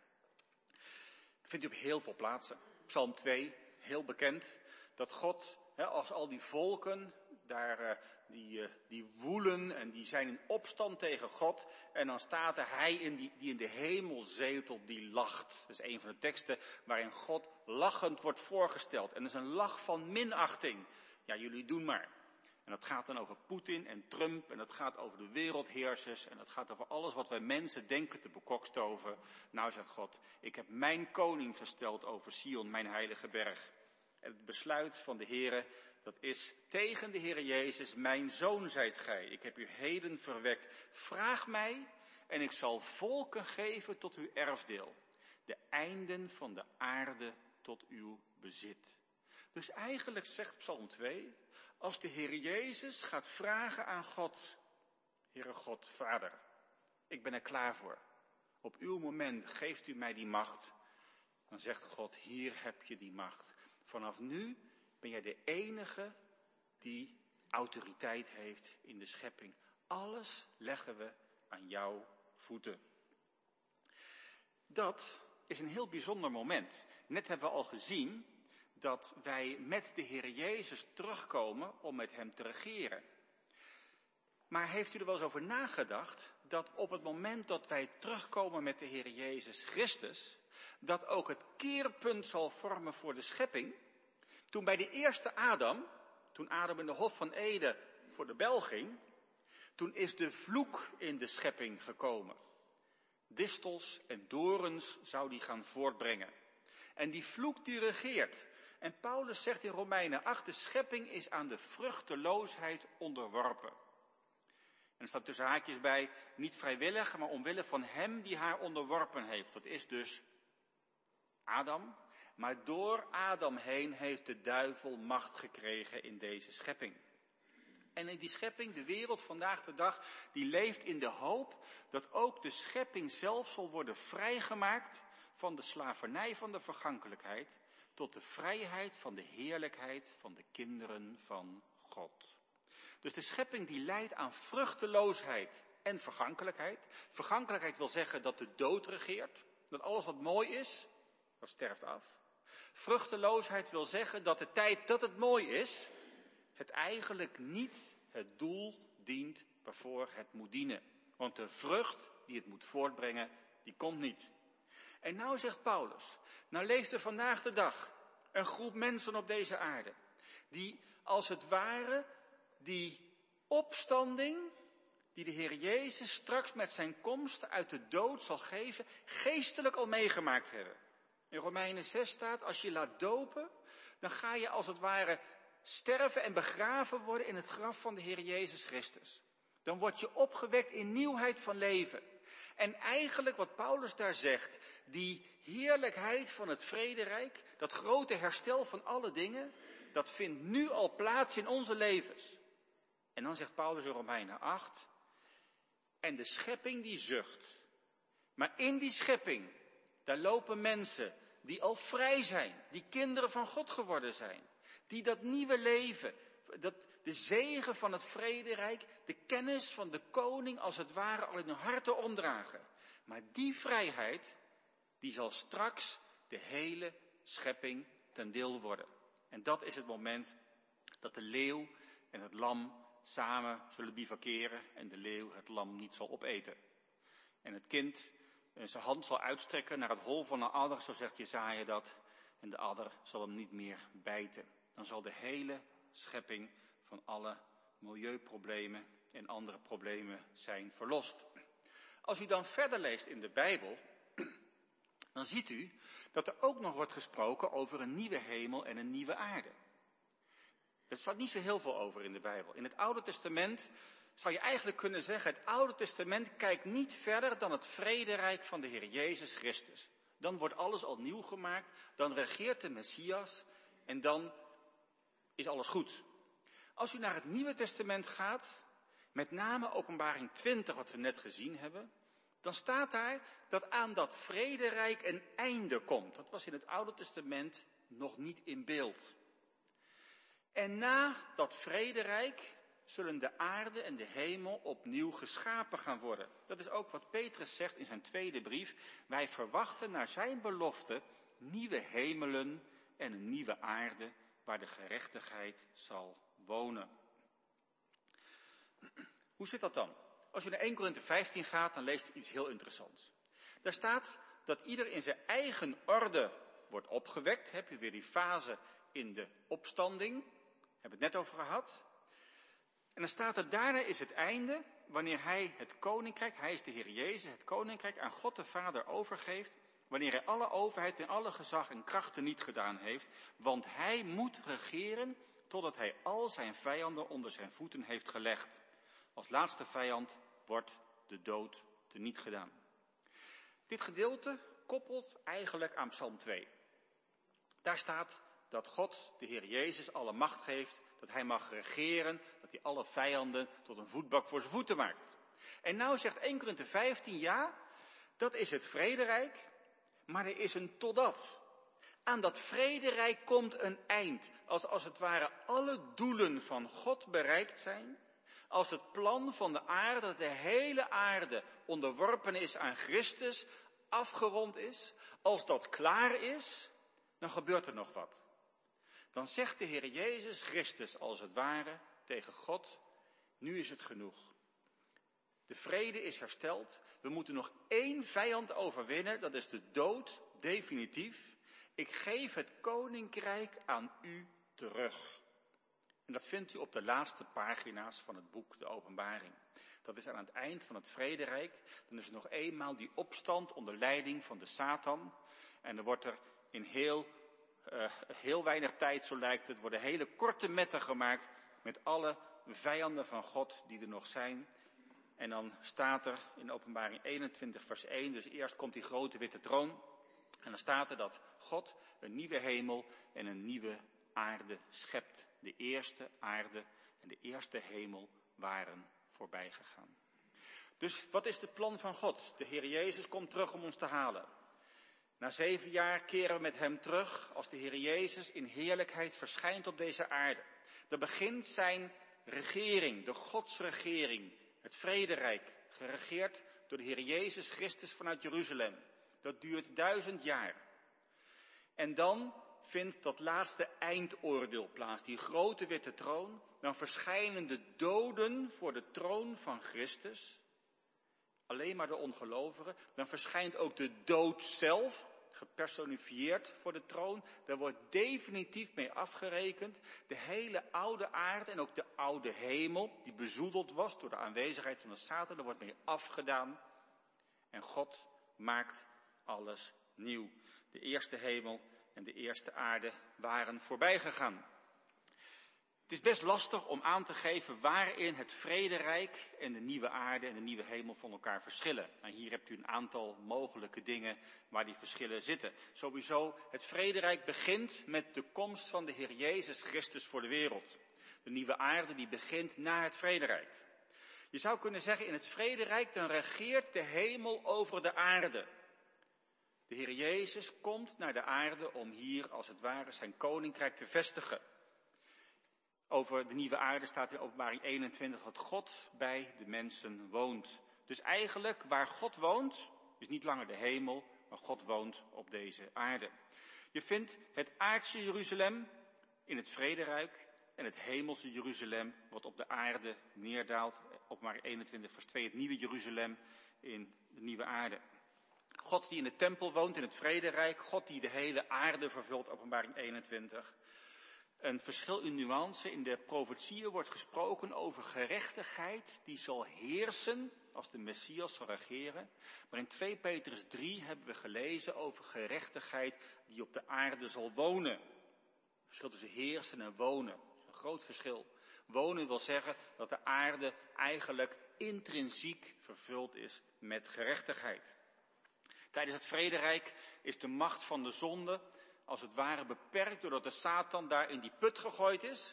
Dat vindt u op heel veel plaatsen. Psalm 2, heel bekend, dat God, als al die volken daar die woelen en die zijn in opstand tegen God. En dan staat er, hij die in de hemel zetelt, die lacht. Dat is een van de teksten waarin God lachend wordt voorgesteld. En dat is een lach van minachting. Ja, jullie doen maar. En dat gaat dan over Poetin en Trump en dat gaat over de wereldheersers en dat gaat over alles wat wij mensen denken te bekokstoven. Nou, zegt God, ik heb mijn koning gesteld over Sion, mijn heilige berg. En het besluit van de Heere, dat is tegen de Heere Jezus, mijn zoon zijt gij. Ik heb u heden verwekt. Vraag mij en ik zal volken geven tot uw erfdeel. De einden van de aarde tot uw bezit. Dus eigenlijk zegt Psalm 2, als de Heere Jezus gaat vragen aan God, Heere God, Vader, ik ben er klaar voor. Op uw moment geeft u mij die macht. Dan zegt God, hier heb je die macht. Vanaf nu ben jij de enige die autoriteit heeft in de schepping. Alles leggen we aan jouw voeten. Dat is een heel bijzonder moment. Net hebben we al gezien dat wij met de Heer Jezus terugkomen om met hem te regeren. Maar heeft u er wel eens over nagedacht dat op het moment dat wij terugkomen met de Heer Jezus Christus, dat ook het keerpunt zal vormen voor de schepping? Toen bij de eerste Adam, toen Adam in de Hof van Eden voor de bel ging, toen is de vloek in de schepping gekomen. Distels en dorens zou die gaan voortbrengen. En die vloek die regeert. En Paulus zegt in Romeinen 8, de schepping is aan de vruchteloosheid onderworpen. En er staat tussen haakjes bij, niet vrijwillig, maar omwille van hem die haar onderworpen heeft. Dat is dus Adam. Maar door Adam heen heeft de duivel macht gekregen in deze schepping. En in die schepping, de wereld vandaag de dag, die leeft in de hoop dat ook de schepping zelf zal worden vrijgemaakt van de slavernij van de vergankelijkheid tot de vrijheid van de heerlijkheid van de kinderen van God. Dus de schepping die leidt aan vruchteloosheid en vergankelijkheid. Vergankelijkheid wil zeggen dat de dood regeert, dat alles wat mooi is, dat sterft af. Vruchteloosheid wil zeggen dat de tijd dat het mooi is, het eigenlijk niet het doel dient waarvoor het moet dienen. Want de vrucht die het moet voortbrengen, die komt niet. En nou zegt Paulus, nou leeft er vandaag de dag een groep mensen op deze aarde, die als het ware die opstanding die de Heer Jezus straks met zijn komst uit de dood zal geven, geestelijk al meegemaakt hebben. In Romeinen 6 staat, als je laat dopen, dan ga je als het ware sterven en begraven worden in het graf van de Heer Jezus Christus. Dan word je opgewekt in nieuwheid van leven. En eigenlijk wat Paulus daar zegt, die heerlijkheid van het vrederijk, dat grote herstel van alle dingen, dat vindt nu al plaats in onze levens. En dan zegt Paulus in Romeinen 8, en de schepping die zucht. Maar in die schepping, daar lopen mensen die al vrij zijn, die kinderen van God geworden zijn. Die dat nieuwe leven, de zegen van het vrederijk, de kennis van de koning als het ware al in hun harten omdragen. Maar die vrijheid, die zal straks de hele schepping ten deel worden. En dat is het moment dat de leeuw en het lam samen zullen bivakeren en de leeuw het lam niet zal opeten. En het kind zijn hand zal uitstrekken naar het hol van een adder, zo zegt Jesaja dat, en de adder zal hem niet meer bijten. Dan zal de hele schepping van alle milieuproblemen en andere problemen zijn verlost. Als u dan verder leest in de Bijbel, dan ziet u dat er ook nog wordt gesproken over een nieuwe hemel en een nieuwe aarde. Er staat niet zo heel veel over in de Bijbel. In het Oude Testament zou je eigenlijk kunnen zeggen, het Oude Testament kijkt niet verder dan het vrederijk van de Heer Jezus Christus. Dan wordt alles al nieuw gemaakt, dan regeert de Messias en dan is alles goed. Als u naar het Nieuwe Testament gaat, met name Openbaring 20, wat we net gezien hebben, dan staat daar dat aan dat vrederijk een einde komt. Dat was in het Oude Testament nog niet in beeld. En na dat vrederijk zullen de aarde en de hemel opnieuw geschapen gaan worden. Dat is ook wat Petrus zegt in zijn tweede brief. Wij verwachten naar zijn belofte nieuwe hemelen en een nieuwe aarde waar de gerechtigheid zal wonen. Hoe zit dat dan? Als je naar 1 Korinthe 15 gaat, dan leest u iets heel interessants. Daar staat dat ieder in zijn eigen orde wordt opgewekt. Heb je weer die fase in de opstanding. Hebben we het net over gehad. En dan staat er, daarna is het einde, wanneer hij het koninkrijk, hij is de Heer Jezus, het koninkrijk aan God de Vader overgeeft, wanneer hij alle overheid en alle gezag en krachten niet gedaan heeft, want hij moet regeren totdat hij al zijn vijanden onder zijn voeten heeft gelegd. Als laatste vijand wordt de dood teniet gedaan. Dit gedeelte koppelt eigenlijk aan Psalm 2. Daar staat dat God, de Heer Jezus, alle macht geeft, dat hij mag regeren, dat hij alle vijanden tot een voetbak voor zijn voeten maakt. En nou zegt 1 Korinthe 15, ja, dat is het vrederijk, maar er is een totdat. Aan dat vrederijk komt een eind, als het ware alle doelen van God bereikt zijn, als het plan van de aarde, dat de hele aarde onderworpen is aan Christus, afgerond is, als dat klaar is, dan gebeurt er nog wat. Dan zegt de Heer Jezus Christus als het ware tegen God, nu is het genoeg. De vrede is hersteld, we moeten nog 1 vijand overwinnen, dat is de dood, definitief. Ik geef het koninkrijk aan u terug. En dat vindt u op de laatste pagina's van het boek, de Openbaring. Dat is aan het eind van het vrederijk. Dan is er nog eenmaal die opstand onder leiding van de Satan. En er wordt er in heel weinig tijd, zo lijkt het, worden hele korte metten gemaakt met alle vijanden van God die er nog zijn. En dan staat er in Openbaring 21 vers 1, dus eerst komt die grote witte troon. En dan staat er dat God een nieuwe hemel en een nieuwe aarde schept. De eerste aarde en de eerste hemel waren voorbij gegaan. Dus wat is het plan van God? De Heer Jezus komt terug om ons te halen. Na 7 jaar keren we met hem terug als de Heer Jezus in heerlijkheid verschijnt op deze aarde. Dan begint zijn regering, de godsregering, het vrederijk, geregeerd door de Heer Jezus Christus vanuit Jeruzalem. Dat duurt 1000 jaar. En dan vindt dat laatste eindoordeel plaats, die grote witte troon. Dan verschijnen de doden voor de troon van Christus. Alleen maar de ongelovigen. Dan verschijnt ook de dood zelf, gepersonifieerd voor de troon. Daar wordt definitief mee afgerekend. De hele oude aarde en ook de oude hemel, die bezoedeld was door de aanwezigheid van de Satan, daar wordt mee afgedaan. En God maakt alles nieuw. De eerste hemel en de eerste aarde waren voorbij gegaan. Het is best lastig om aan te geven waarin het vrederijk en de nieuwe aarde en de nieuwe hemel van elkaar verschillen. En hier hebt u een aantal mogelijke dingen waar die verschillen zitten. Sowieso, het vrederijk begint met de komst van de Heer Jezus Christus voor de wereld. De nieuwe aarde die begint na het vrederijk. Je zou kunnen zeggen, in het vrederijk dan regeert de hemel over de aarde. De Heer Jezus komt naar de aarde om hier als het ware zijn koninkrijk te vestigen. Over de nieuwe aarde staat in Openbaring 21 dat God bij de mensen woont. Dus eigenlijk waar God woont, is niet langer de hemel, maar God woont op deze aarde. Je vindt het aardse Jeruzalem in het vrederijk en het hemelse Jeruzalem wat op de aarde neerdaalt. Openbaring 21 vers 2, het nieuwe Jeruzalem in de nieuwe aarde. God die in de tempel woont in het vrederijk, God die de hele aarde vervult, Openbaring 21. Een verschil in nuance, in de profetieën wordt gesproken over gerechtigheid die zal heersen als de Messias zal regeren. Maar in 2 Petrus 3 hebben we gelezen over gerechtigheid die op de aarde zal wonen. Het verschil tussen heersen en wonen, dat is een groot verschil. Wonen wil zeggen dat de aarde eigenlijk intrinsiek vervuld is met gerechtigheid. Tijdens het vrederijk is de macht van de zonde als het ware beperkt doordat de Satan daar in die put gegooid is.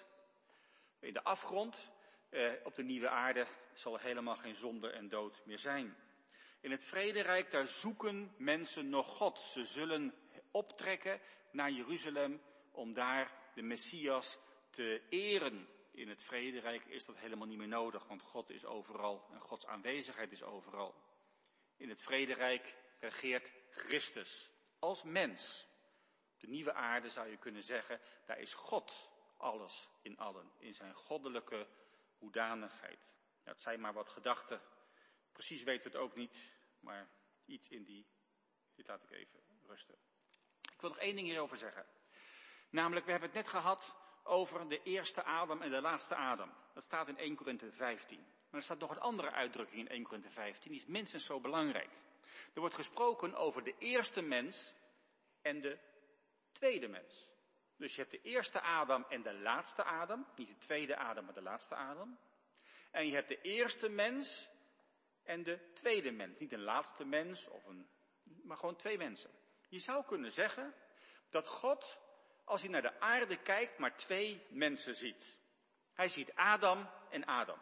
In de afgrond, op de nieuwe aarde, zal er helemaal geen zonde en dood meer zijn. In het vrederijk, daar zoeken mensen nog God. Ze zullen optrekken naar Jeruzalem om daar de Messias te eren. In het vrederijk is dat helemaal niet meer nodig, want God is overal en Gods aanwezigheid is overal. In het vrederijk regeert Christus als mens. Op de nieuwe aarde zou je kunnen zeggen, daar is God alles in allen, in zijn goddelijke hoedanigheid. Nou, het zijn maar wat gedachten, precies weten we het ook niet, maar iets in dit laat ik even rusten. Ik wil nog 1 ding hierover zeggen. Namelijk, we hebben het net gehad over de eerste Adam en de laatste Adam. Dat staat in 1 Korinthe 15. Maar er staat nog een andere uitdrukking in 1 Korinthe 15, die is minstens zo belangrijk. Er wordt gesproken over de eerste mens en de tweede mens. Dus je hebt de eerste Adam en de laatste Adam. Niet de tweede Adam, maar de laatste Adam. En je hebt de eerste mens en de tweede mens. Niet een laatste mens, maar gewoon 2 mensen. Je zou kunnen zeggen dat God, als hij naar de aarde kijkt, maar 2 mensen ziet. Hij ziet Adam en Adam.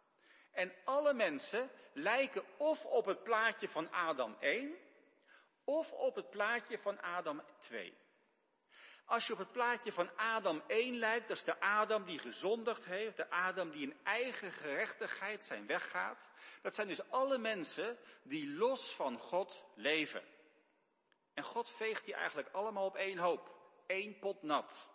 En alle mensen lijken of op het plaatje van Adam 1, of op het plaatje van Adam 2. Als je op het plaatje van Adam 1 lijkt, dat is de Adam die gezondigd heeft, de Adam die in eigen gerechtigheid zijn weg gaat. Dat zijn dus alle mensen die los van God leven. En God veegt die eigenlijk allemaal op 1 hoop, 1 pot nat.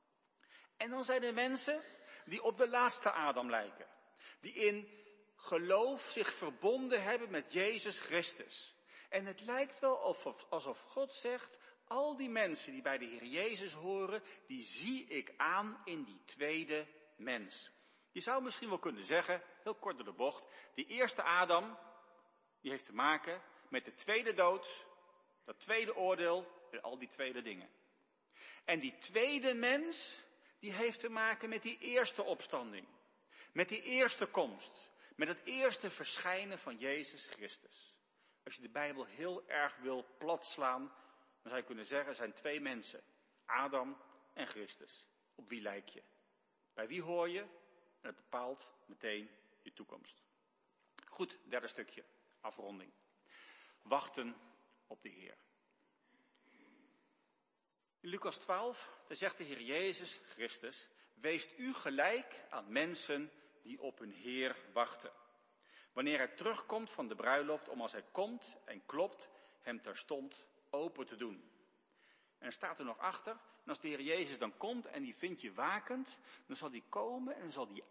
En dan zijn er mensen die op de laatste Adam lijken, die in geloof zich verbonden hebben met Jezus Christus. En het lijkt wel alsof God zegt, al die mensen die bij de Heer Jezus horen, die zie ik aan in die tweede mens. Je zou misschien wel kunnen zeggen, heel kort door de bocht, die eerste Adam, die heeft te maken met de tweede dood, dat tweede oordeel en al die tweede dingen. En die tweede mens, die heeft te maken met die eerste opstanding, met die eerste komst, met het eerste verschijnen van Jezus Christus. Als je de Bijbel heel erg wil platslaan, dan zou je kunnen zeggen, er zijn 2 mensen, Adam en Christus. Op wie lijk je? Bij wie hoor je? En het bepaalt meteen je toekomst. Goed, 3e stukje, afronding. Wachten op de Heer. In Lucas 12, daar zegt de Heer Jezus Christus, wees u gelijk aan mensen die op hun Heer wachten. Wanneer hij terugkomt van de bruiloft, om als hij komt en klopt, hem terstond open te doen. En er staat er nog achter, en als de Heer Jezus dan komt en die vindt je wakend, dan zal die komen en zal die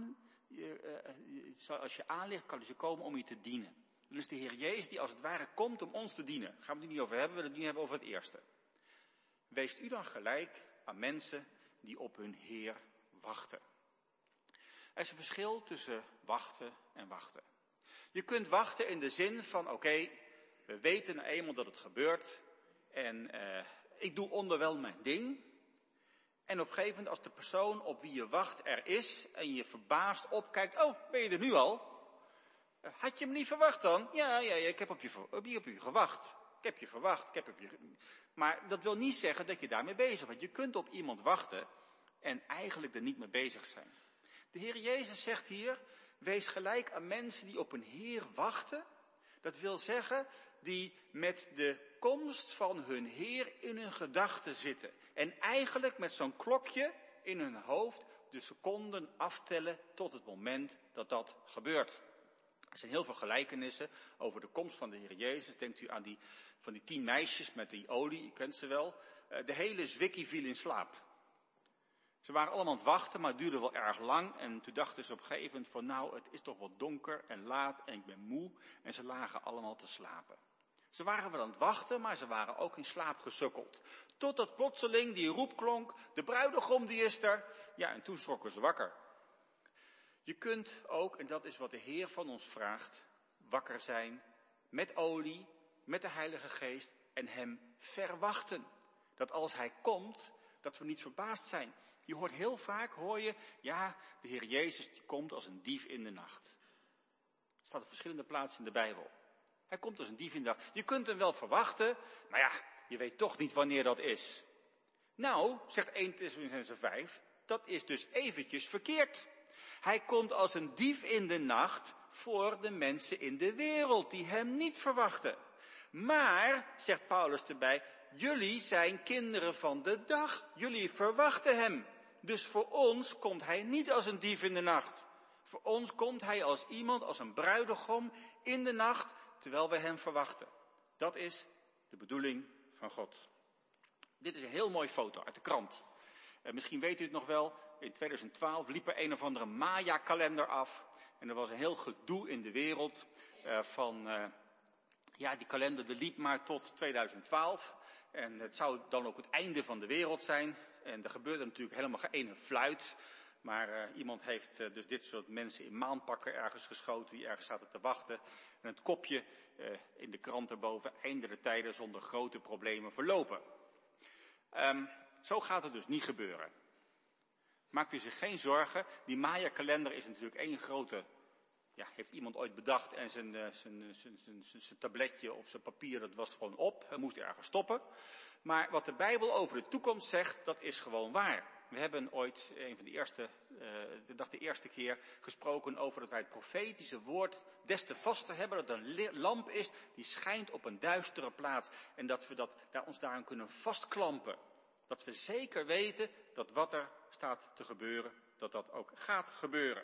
als je aanligt, kan hij komen om je te dienen. Dan is de Heer Jezus die als het ware komt om ons te dienen. Daar gaan we het niet over hebben, we willen het nu hebben over het eerste. Wees u dan gelijk aan mensen die op hun Heer wachten. Er is een verschil tussen wachten en wachten. Je kunt wachten in de zin van, oké, we weten nou eenmaal dat het gebeurt en ik doe onderwel mijn ding. En op een gegeven moment als de persoon op wie je wacht er is en je verbaasd opkijkt, oh, ben je er nu al? Had je hem niet verwacht dan? Ja, ik heb op je gewacht. Ik heb je verwacht. Maar dat wil niet zeggen dat je daarmee bezig bent. Je kunt op iemand wachten en eigenlijk er niet mee bezig zijn. De Heer Jezus zegt hier, wees gelijk aan mensen die op een Heer wachten. Dat wil zeggen, die met de komst van hun Heer in hun gedachten zitten. En eigenlijk met zo'n klokje in hun hoofd de seconden aftellen tot het moment dat dat gebeurt. Er zijn heel veel gelijkenissen over de komst van de Heer Jezus. Denkt u aan van die 10 meisjes met die olie, u kent ze wel. De hele zwikkie viel in slaap. Ze waren allemaal aan het wachten, maar het duurde wel erg lang. En toen dachten ze op een gegeven moment van nou, het is toch wat donker en laat en ik ben moe. En ze lagen allemaal te slapen. Ze waren wel aan het wachten, maar ze waren ook in slaap gesukkeld. Totdat plotseling die roep klonk, de bruidegom die is er. Ja, en toen schrokken ze wakker. Je kunt ook, en dat is wat de Heer van ons vraagt, wakker zijn met olie, met de Heilige Geest en hem verwachten. Dat als hij komt, dat we niet verbaasd zijn. Je hoort heel vaak, ja, de Heer Jezus die komt als een dief in de nacht. Dat staat op verschillende plaatsen in de Bijbel. Hij komt als een dief in de nacht. Je kunt hem wel verwachten, maar ja, je weet toch niet wanneer dat is. Nou, zegt 1 Thessalonicenzen 5, dat is dus eventjes verkeerd. Hij komt als een dief in de nacht voor de mensen in de wereld die hem niet verwachten. Maar, zegt Paulus erbij, jullie zijn kinderen van de dag. Jullie verwachten hem. Dus voor ons komt hij niet als een dief in de nacht. Voor ons komt hij als iemand, als een bruidegom in de nacht, terwijl we hem verwachten. Dat is de bedoeling van God. Dit is een heel mooie foto uit de krant. Misschien weet u het nog wel, in 2012 liep er een of andere Maya-kalender af. En er was een heel gedoe in de wereld die kalender die liep maar tot 2012. En het zou dan ook het einde van de wereld zijn. En er gebeurde natuurlijk helemaal geen ene fluit. Maar iemand heeft dus dit soort mensen in maanpakken ergens geschoten die ergens zaten te wachten. En het kopje in de krant erboven, einde der tijden zonder grote problemen verlopen. Zo gaat het dus niet gebeuren. Maakt u zich geen zorgen, die Maya-kalender is natuurlijk één grote, heeft iemand ooit bedacht en zijn tabletje of zijn papier, dat was gewoon op, hij moest ergens stoppen. Maar wat de Bijbel over de toekomst zegt, dat is gewoon waar. We hebben ooit, de eerste keer gesproken over dat wij het profetische woord des te vaster hebben, dat een lamp is die schijnt op een duistere plaats en dat we ons daaraan kunnen vastklampen. Dat we zeker weten dat wat er staat te gebeuren, dat dat ook gaat gebeuren.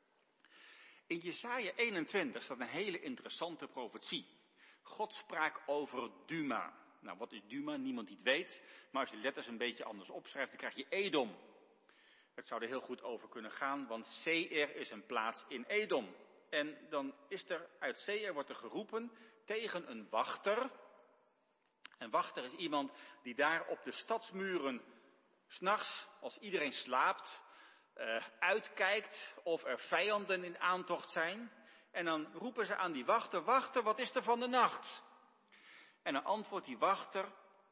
In Jesaja 21 staat een hele interessante profetie. God sprak over Duma. Nou, wat is Duma? Niemand die het weet. Maar als je de letters een beetje anders opschrijft, dan krijg je Edom. Het zou er heel goed over kunnen gaan, want Seir is een plaats in Edom. En dan is er, uit Seir wordt er geroepen tegen een wachter. Een wachter is iemand die daar op de stadsmuren 's nachts, als iedereen slaapt, uitkijkt of er vijanden in aantocht zijn. En dan roepen ze aan die wachter, wachter, wat is er van de nacht? En dan antwoordt die wachter,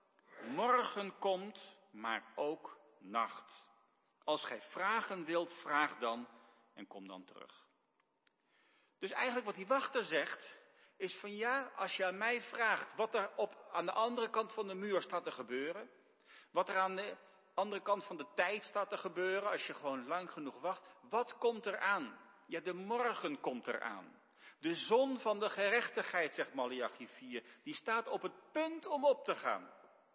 morgen komt, maar ook nacht. Als gij vragen wilt, vraag dan en kom dan terug. Dus eigenlijk wat die wachter zegt, is van ja, als je aan mij vraagt wat er aan de andere kant van de muur staat te gebeuren, wat er aan de andere kant van de tijd staat te gebeuren, als je gewoon lang genoeg wacht, wat komt er aan? Ja, de morgen komt eraan. De zon van de gerechtigheid, zegt Maleachi 4, die staat op het punt om op te gaan.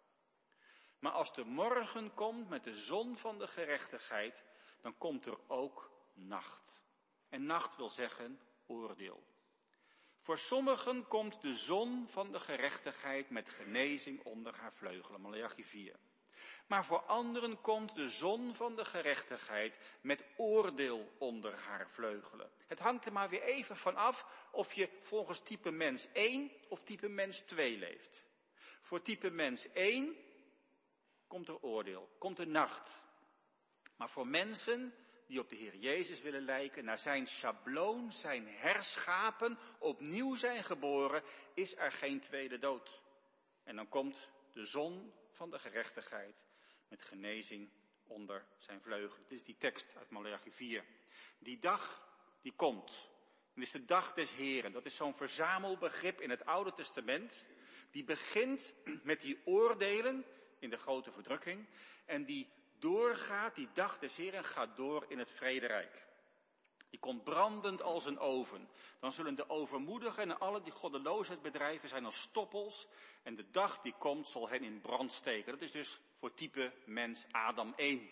Maar als de morgen komt met de zon van de gerechtigheid, dan komt er ook nacht. En nacht wil zeggen oordeel. Voor sommigen komt de zon van de gerechtigheid met genezing onder haar vleugelen, Maleachi 4. Maar voor anderen komt de zon van de gerechtigheid met oordeel onder haar vleugelen. Het hangt er maar weer even van af of je volgens type mens 1 of type mens 2 leeft. Voor type mens 1 komt er oordeel, komt er nacht. Maar voor mensen die op de Heer Jezus willen lijken, naar zijn schabloon, zijn herschapen, opnieuw zijn geboren, is er geen tweede dood. En dan komt de zon van de gerechtigheid met genezing onder zijn vleugelen. Dit is die tekst uit Maleachi 4. Die dag die komt. Het is de dag des Heren. Dat is zo'n verzamelbegrip in het Oude Testament. Die begint met die oordelen in de grote verdrukking. En die doorgaat, die dag des Heren gaat door in het vrederijk. Die komt brandend als een oven. Dan zullen de overmoedigen en alle die goddeloosheid bedrijven zijn als stoppels. En de dag die komt zal hen in brand steken. Dat is dus voor type mens Adam 1.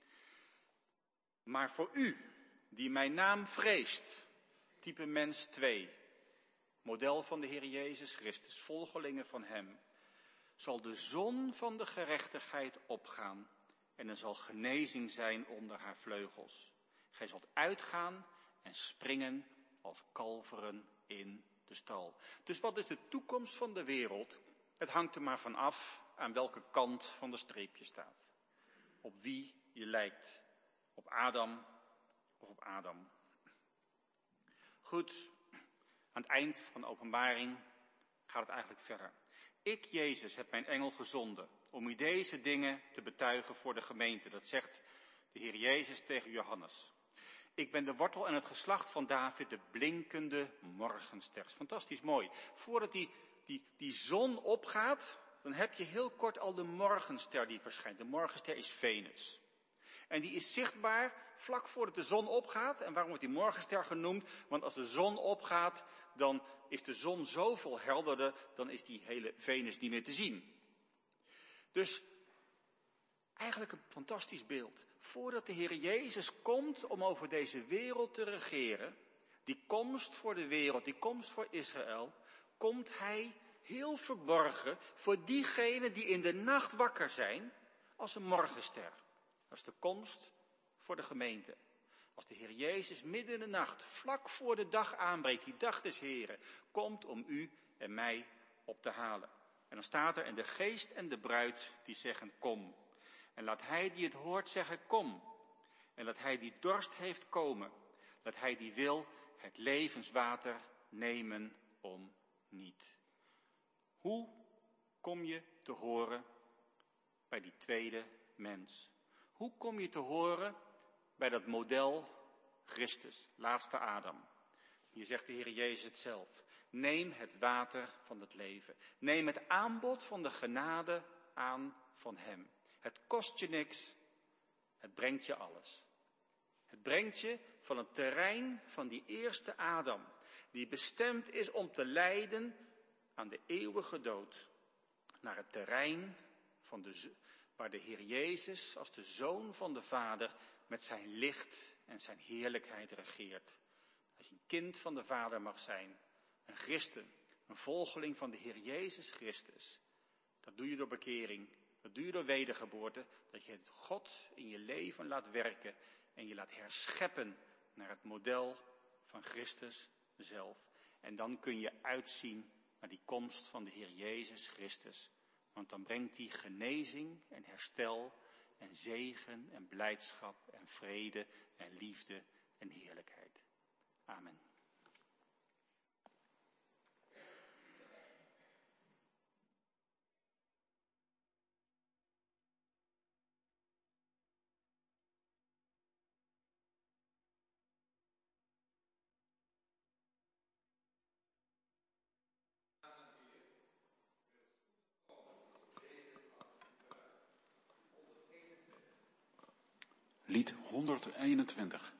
Maar voor u, die mijn naam vreest, type mens 2. Model van de Heer Jezus Christus, volgelingen van hem. Zal de zon van de gerechtigheid opgaan. En er zal genezing zijn onder haar vleugels. Gij zult uitgaan en springen als kalveren in de stal. Dus wat is de toekomst van de wereld? Het hangt er maar van af aan welke kant van de streep je staat. Op wie je lijkt. Op Adam of op Adam. Goed, aan het eind van de openbaring gaat het eigenlijk verder. Ik, Jezus, heb mijn engel gezonden om u deze dingen te betuigen voor de gemeente. Dat zegt de Heer Jezus tegen Johannes. Ik ben de wortel en het geslacht van David, de blinkende morgenster. Fantastisch mooi. Voordat die zon opgaat, dan heb je heel kort al de morgenster die verschijnt. De morgenster is Venus. En die is zichtbaar vlak voordat de zon opgaat. En waarom wordt die morgenster genoemd? Want als de zon opgaat, dan is de zon zoveel helderder, dan is die hele Venus niet meer te zien. Dus eigenlijk een fantastisch beeld. Voordat de Heer Jezus komt om over deze wereld te regeren, die komst voor de wereld, die komst voor Israël, komt hij heel verborgen voor diegenen die in de nacht wakker zijn, als een morgenster. Dat is de komst voor de gemeente. Als de Heer Jezus midden in de nacht, vlak voor de dag aanbreekt, die dag des Heren, komt om u en mij op te halen. En dan staat er, en de geest en de bruid die zeggen, kom. En laat hij die het hoort zeggen, kom. En laat hij die dorst heeft komen. Laat hij die wil het levenswater nemen om niet. Hoe kom je te horen bij die tweede mens? Hoe kom je te horen bij dat model Christus, laatste Adam? Hier zegt de Heer Jezus het zelf. Neem het water van het leven. Neem het aanbod van de genade aan van hem. Het kost je niks, het brengt je alles. Het brengt je van het terrein van die eerste Adam, die bestemd is om te lijden aan de eeuwige dood, naar het terrein van waar de Heer Jezus als de Zoon van de Vader met zijn licht en zijn heerlijkheid regeert. Als je een kind van de Vader mag zijn, een christen, een volgeling van de Heer Jezus Christus. Dat doe je door bekering, dat doe je door wedergeboorte, dat je God in je leven laat werken en je laat herscheppen naar het model van Christus zelf. En dan kun je uitzien naar die komst van de Heer Jezus Christus. Want dan brengt hij genezing en herstel en zegen en blijdschap en vrede en liefde en heerlijkheid. Amen. Lied 121.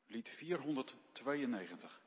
lied 492.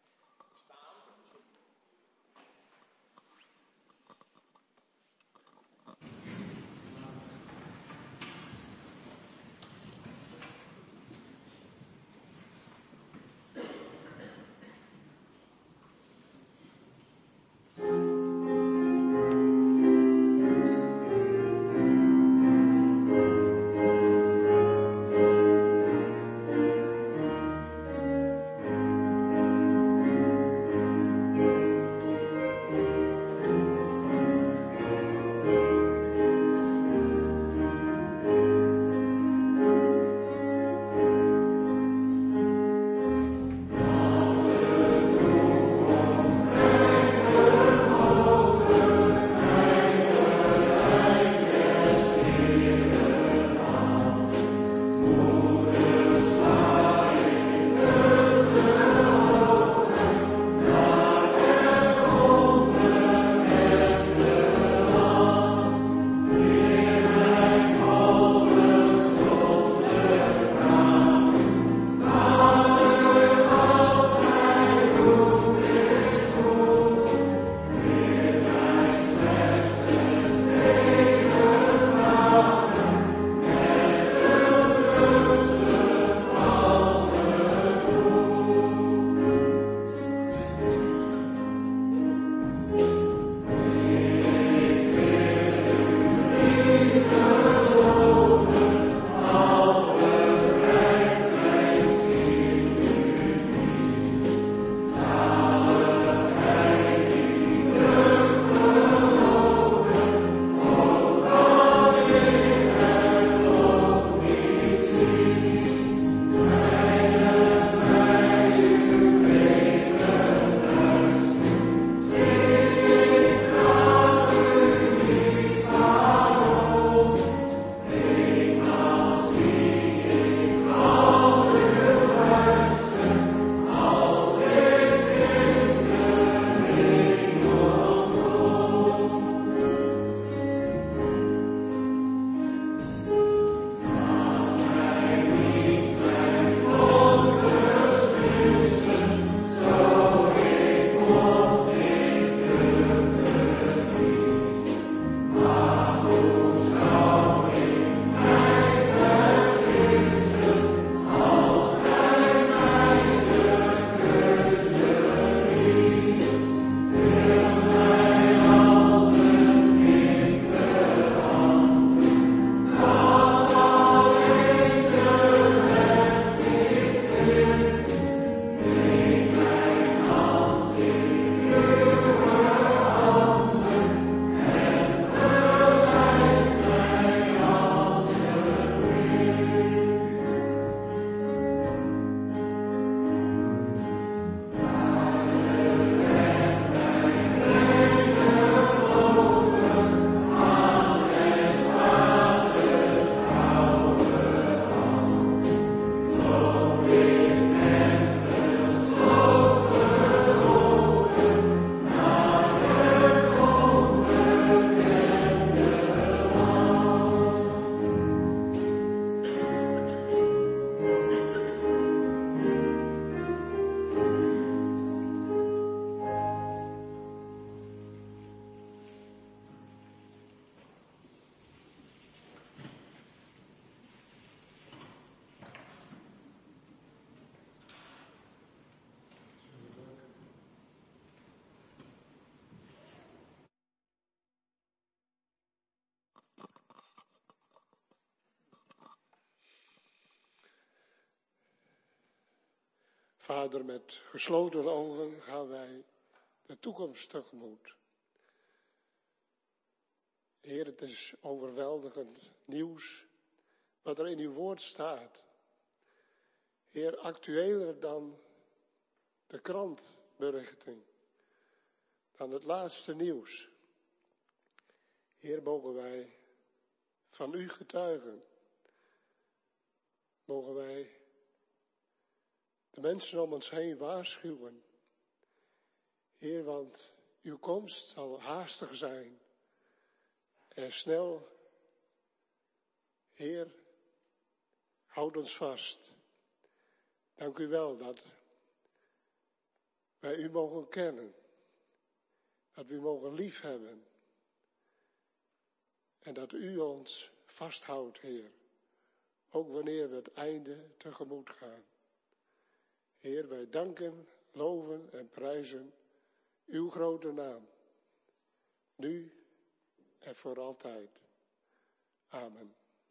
Vader, met gesloten ogen gaan wij de toekomst tegemoet. Heer, het is overweldigend nieuws wat er in uw woord staat. Heer, actueler dan de krantberichting, dan het laatste nieuws. Heer, mogen wij van u getuigen. Mogen wij de mensen om ons heen waarschuwen. Heer, want uw komst zal haastig zijn en snel. Heer, houd ons vast Dank u wel dat wij u mogen kennen. Dat we u mogen liefhebben. En dat u ons vasthoudt, Heer. Ook wanneer we het einde tegemoet gaan. Heer, wij danken, loven en prijzen uw grote naam. Nu en voor altijd. Amen.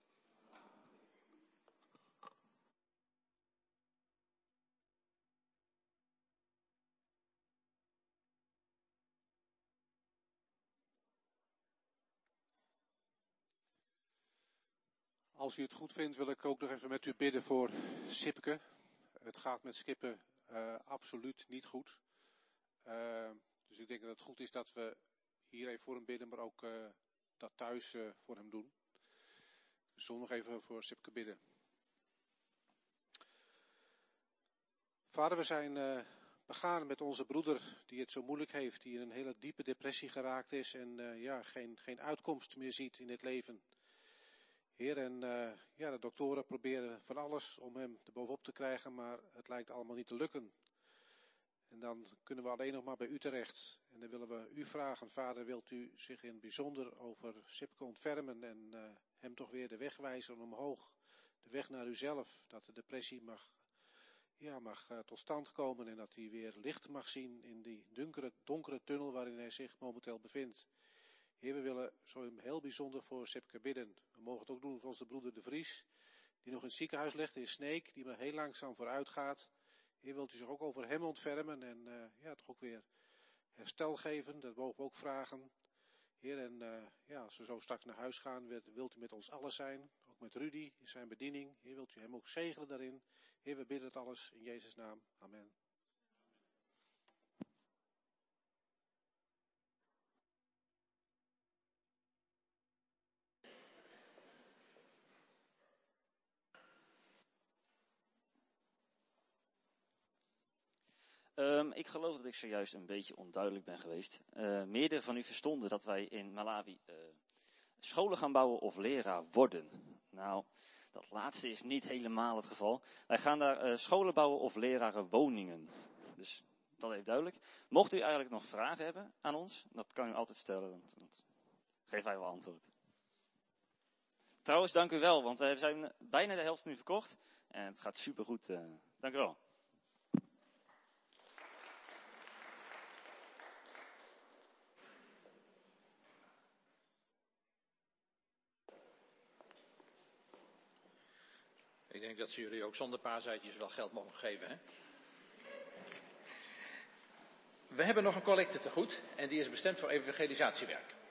Als u het goed vindt, wil ik ook nog even met u bidden voor Sipke. Het gaat met Skippe absoluut niet goed. Dus ik denk dat het goed is dat we hier even voor hem bidden, maar ook dat thuis voor hem doen. Dus zullen we nog even voor Sipke bidden. Vader, we zijn begaan met onze broeder die het zo moeilijk heeft, die in een hele diepe depressie geraakt is en geen uitkomst meer ziet in dit leven. Heer, en de doktoren proberen van alles om hem er bovenop te krijgen, maar het lijkt allemaal niet te lukken. En dan kunnen we alleen nog maar bij u terecht. En dan willen we u vragen, Vader, wilt u zich in het bijzonder over Sipke ontfermen en hem toch weer de weg wijzen omhoog. De weg naar uzelf, dat de depressie mag tot stand komen en dat hij weer licht mag zien in die donkere tunnel waarin hij zich momenteel bevindt. Heer, we willen zo heel bijzonder voor Sipke bidden. We mogen het ook doen voor onze broeder De Vries, die nog in het ziekenhuis ligt in Sneek, die maar heel langzaam vooruit gaat. Heer, wilt u zich ook over hem ontfermen en toch ook weer herstel geven, dat mogen we ook vragen. Heer, en als we zo straks naar huis gaan, wilt u met ons allen zijn, ook met Rudy in zijn bediening. Heer, wilt u hem ook zegenen daarin. Heer, we bidden het alles in Jezus' naam. Amen. Ik geloof dat ik zojuist een beetje onduidelijk ben geweest. Meerdere van u verstonden dat wij in Malawi scholen gaan bouwen of leraar worden. Nou, dat laatste is niet helemaal het geval. Wij gaan daar scholen bouwen of lerarenwoningen. Dus dat even duidelijk. Mocht u eigenlijk nog vragen hebben aan ons, dat kan u altijd stellen. Want geven wij wel antwoord. Trouwens, dank u wel, want we zijn bijna de helft nu verkocht. En het gaat supergoed. Dank u wel. Ik denk dat ze jullie ook zonder paaseitjes wel geld mogen geven, hè? We hebben nog een collecte te goed en die is bestemd voor evangelisatiewerk.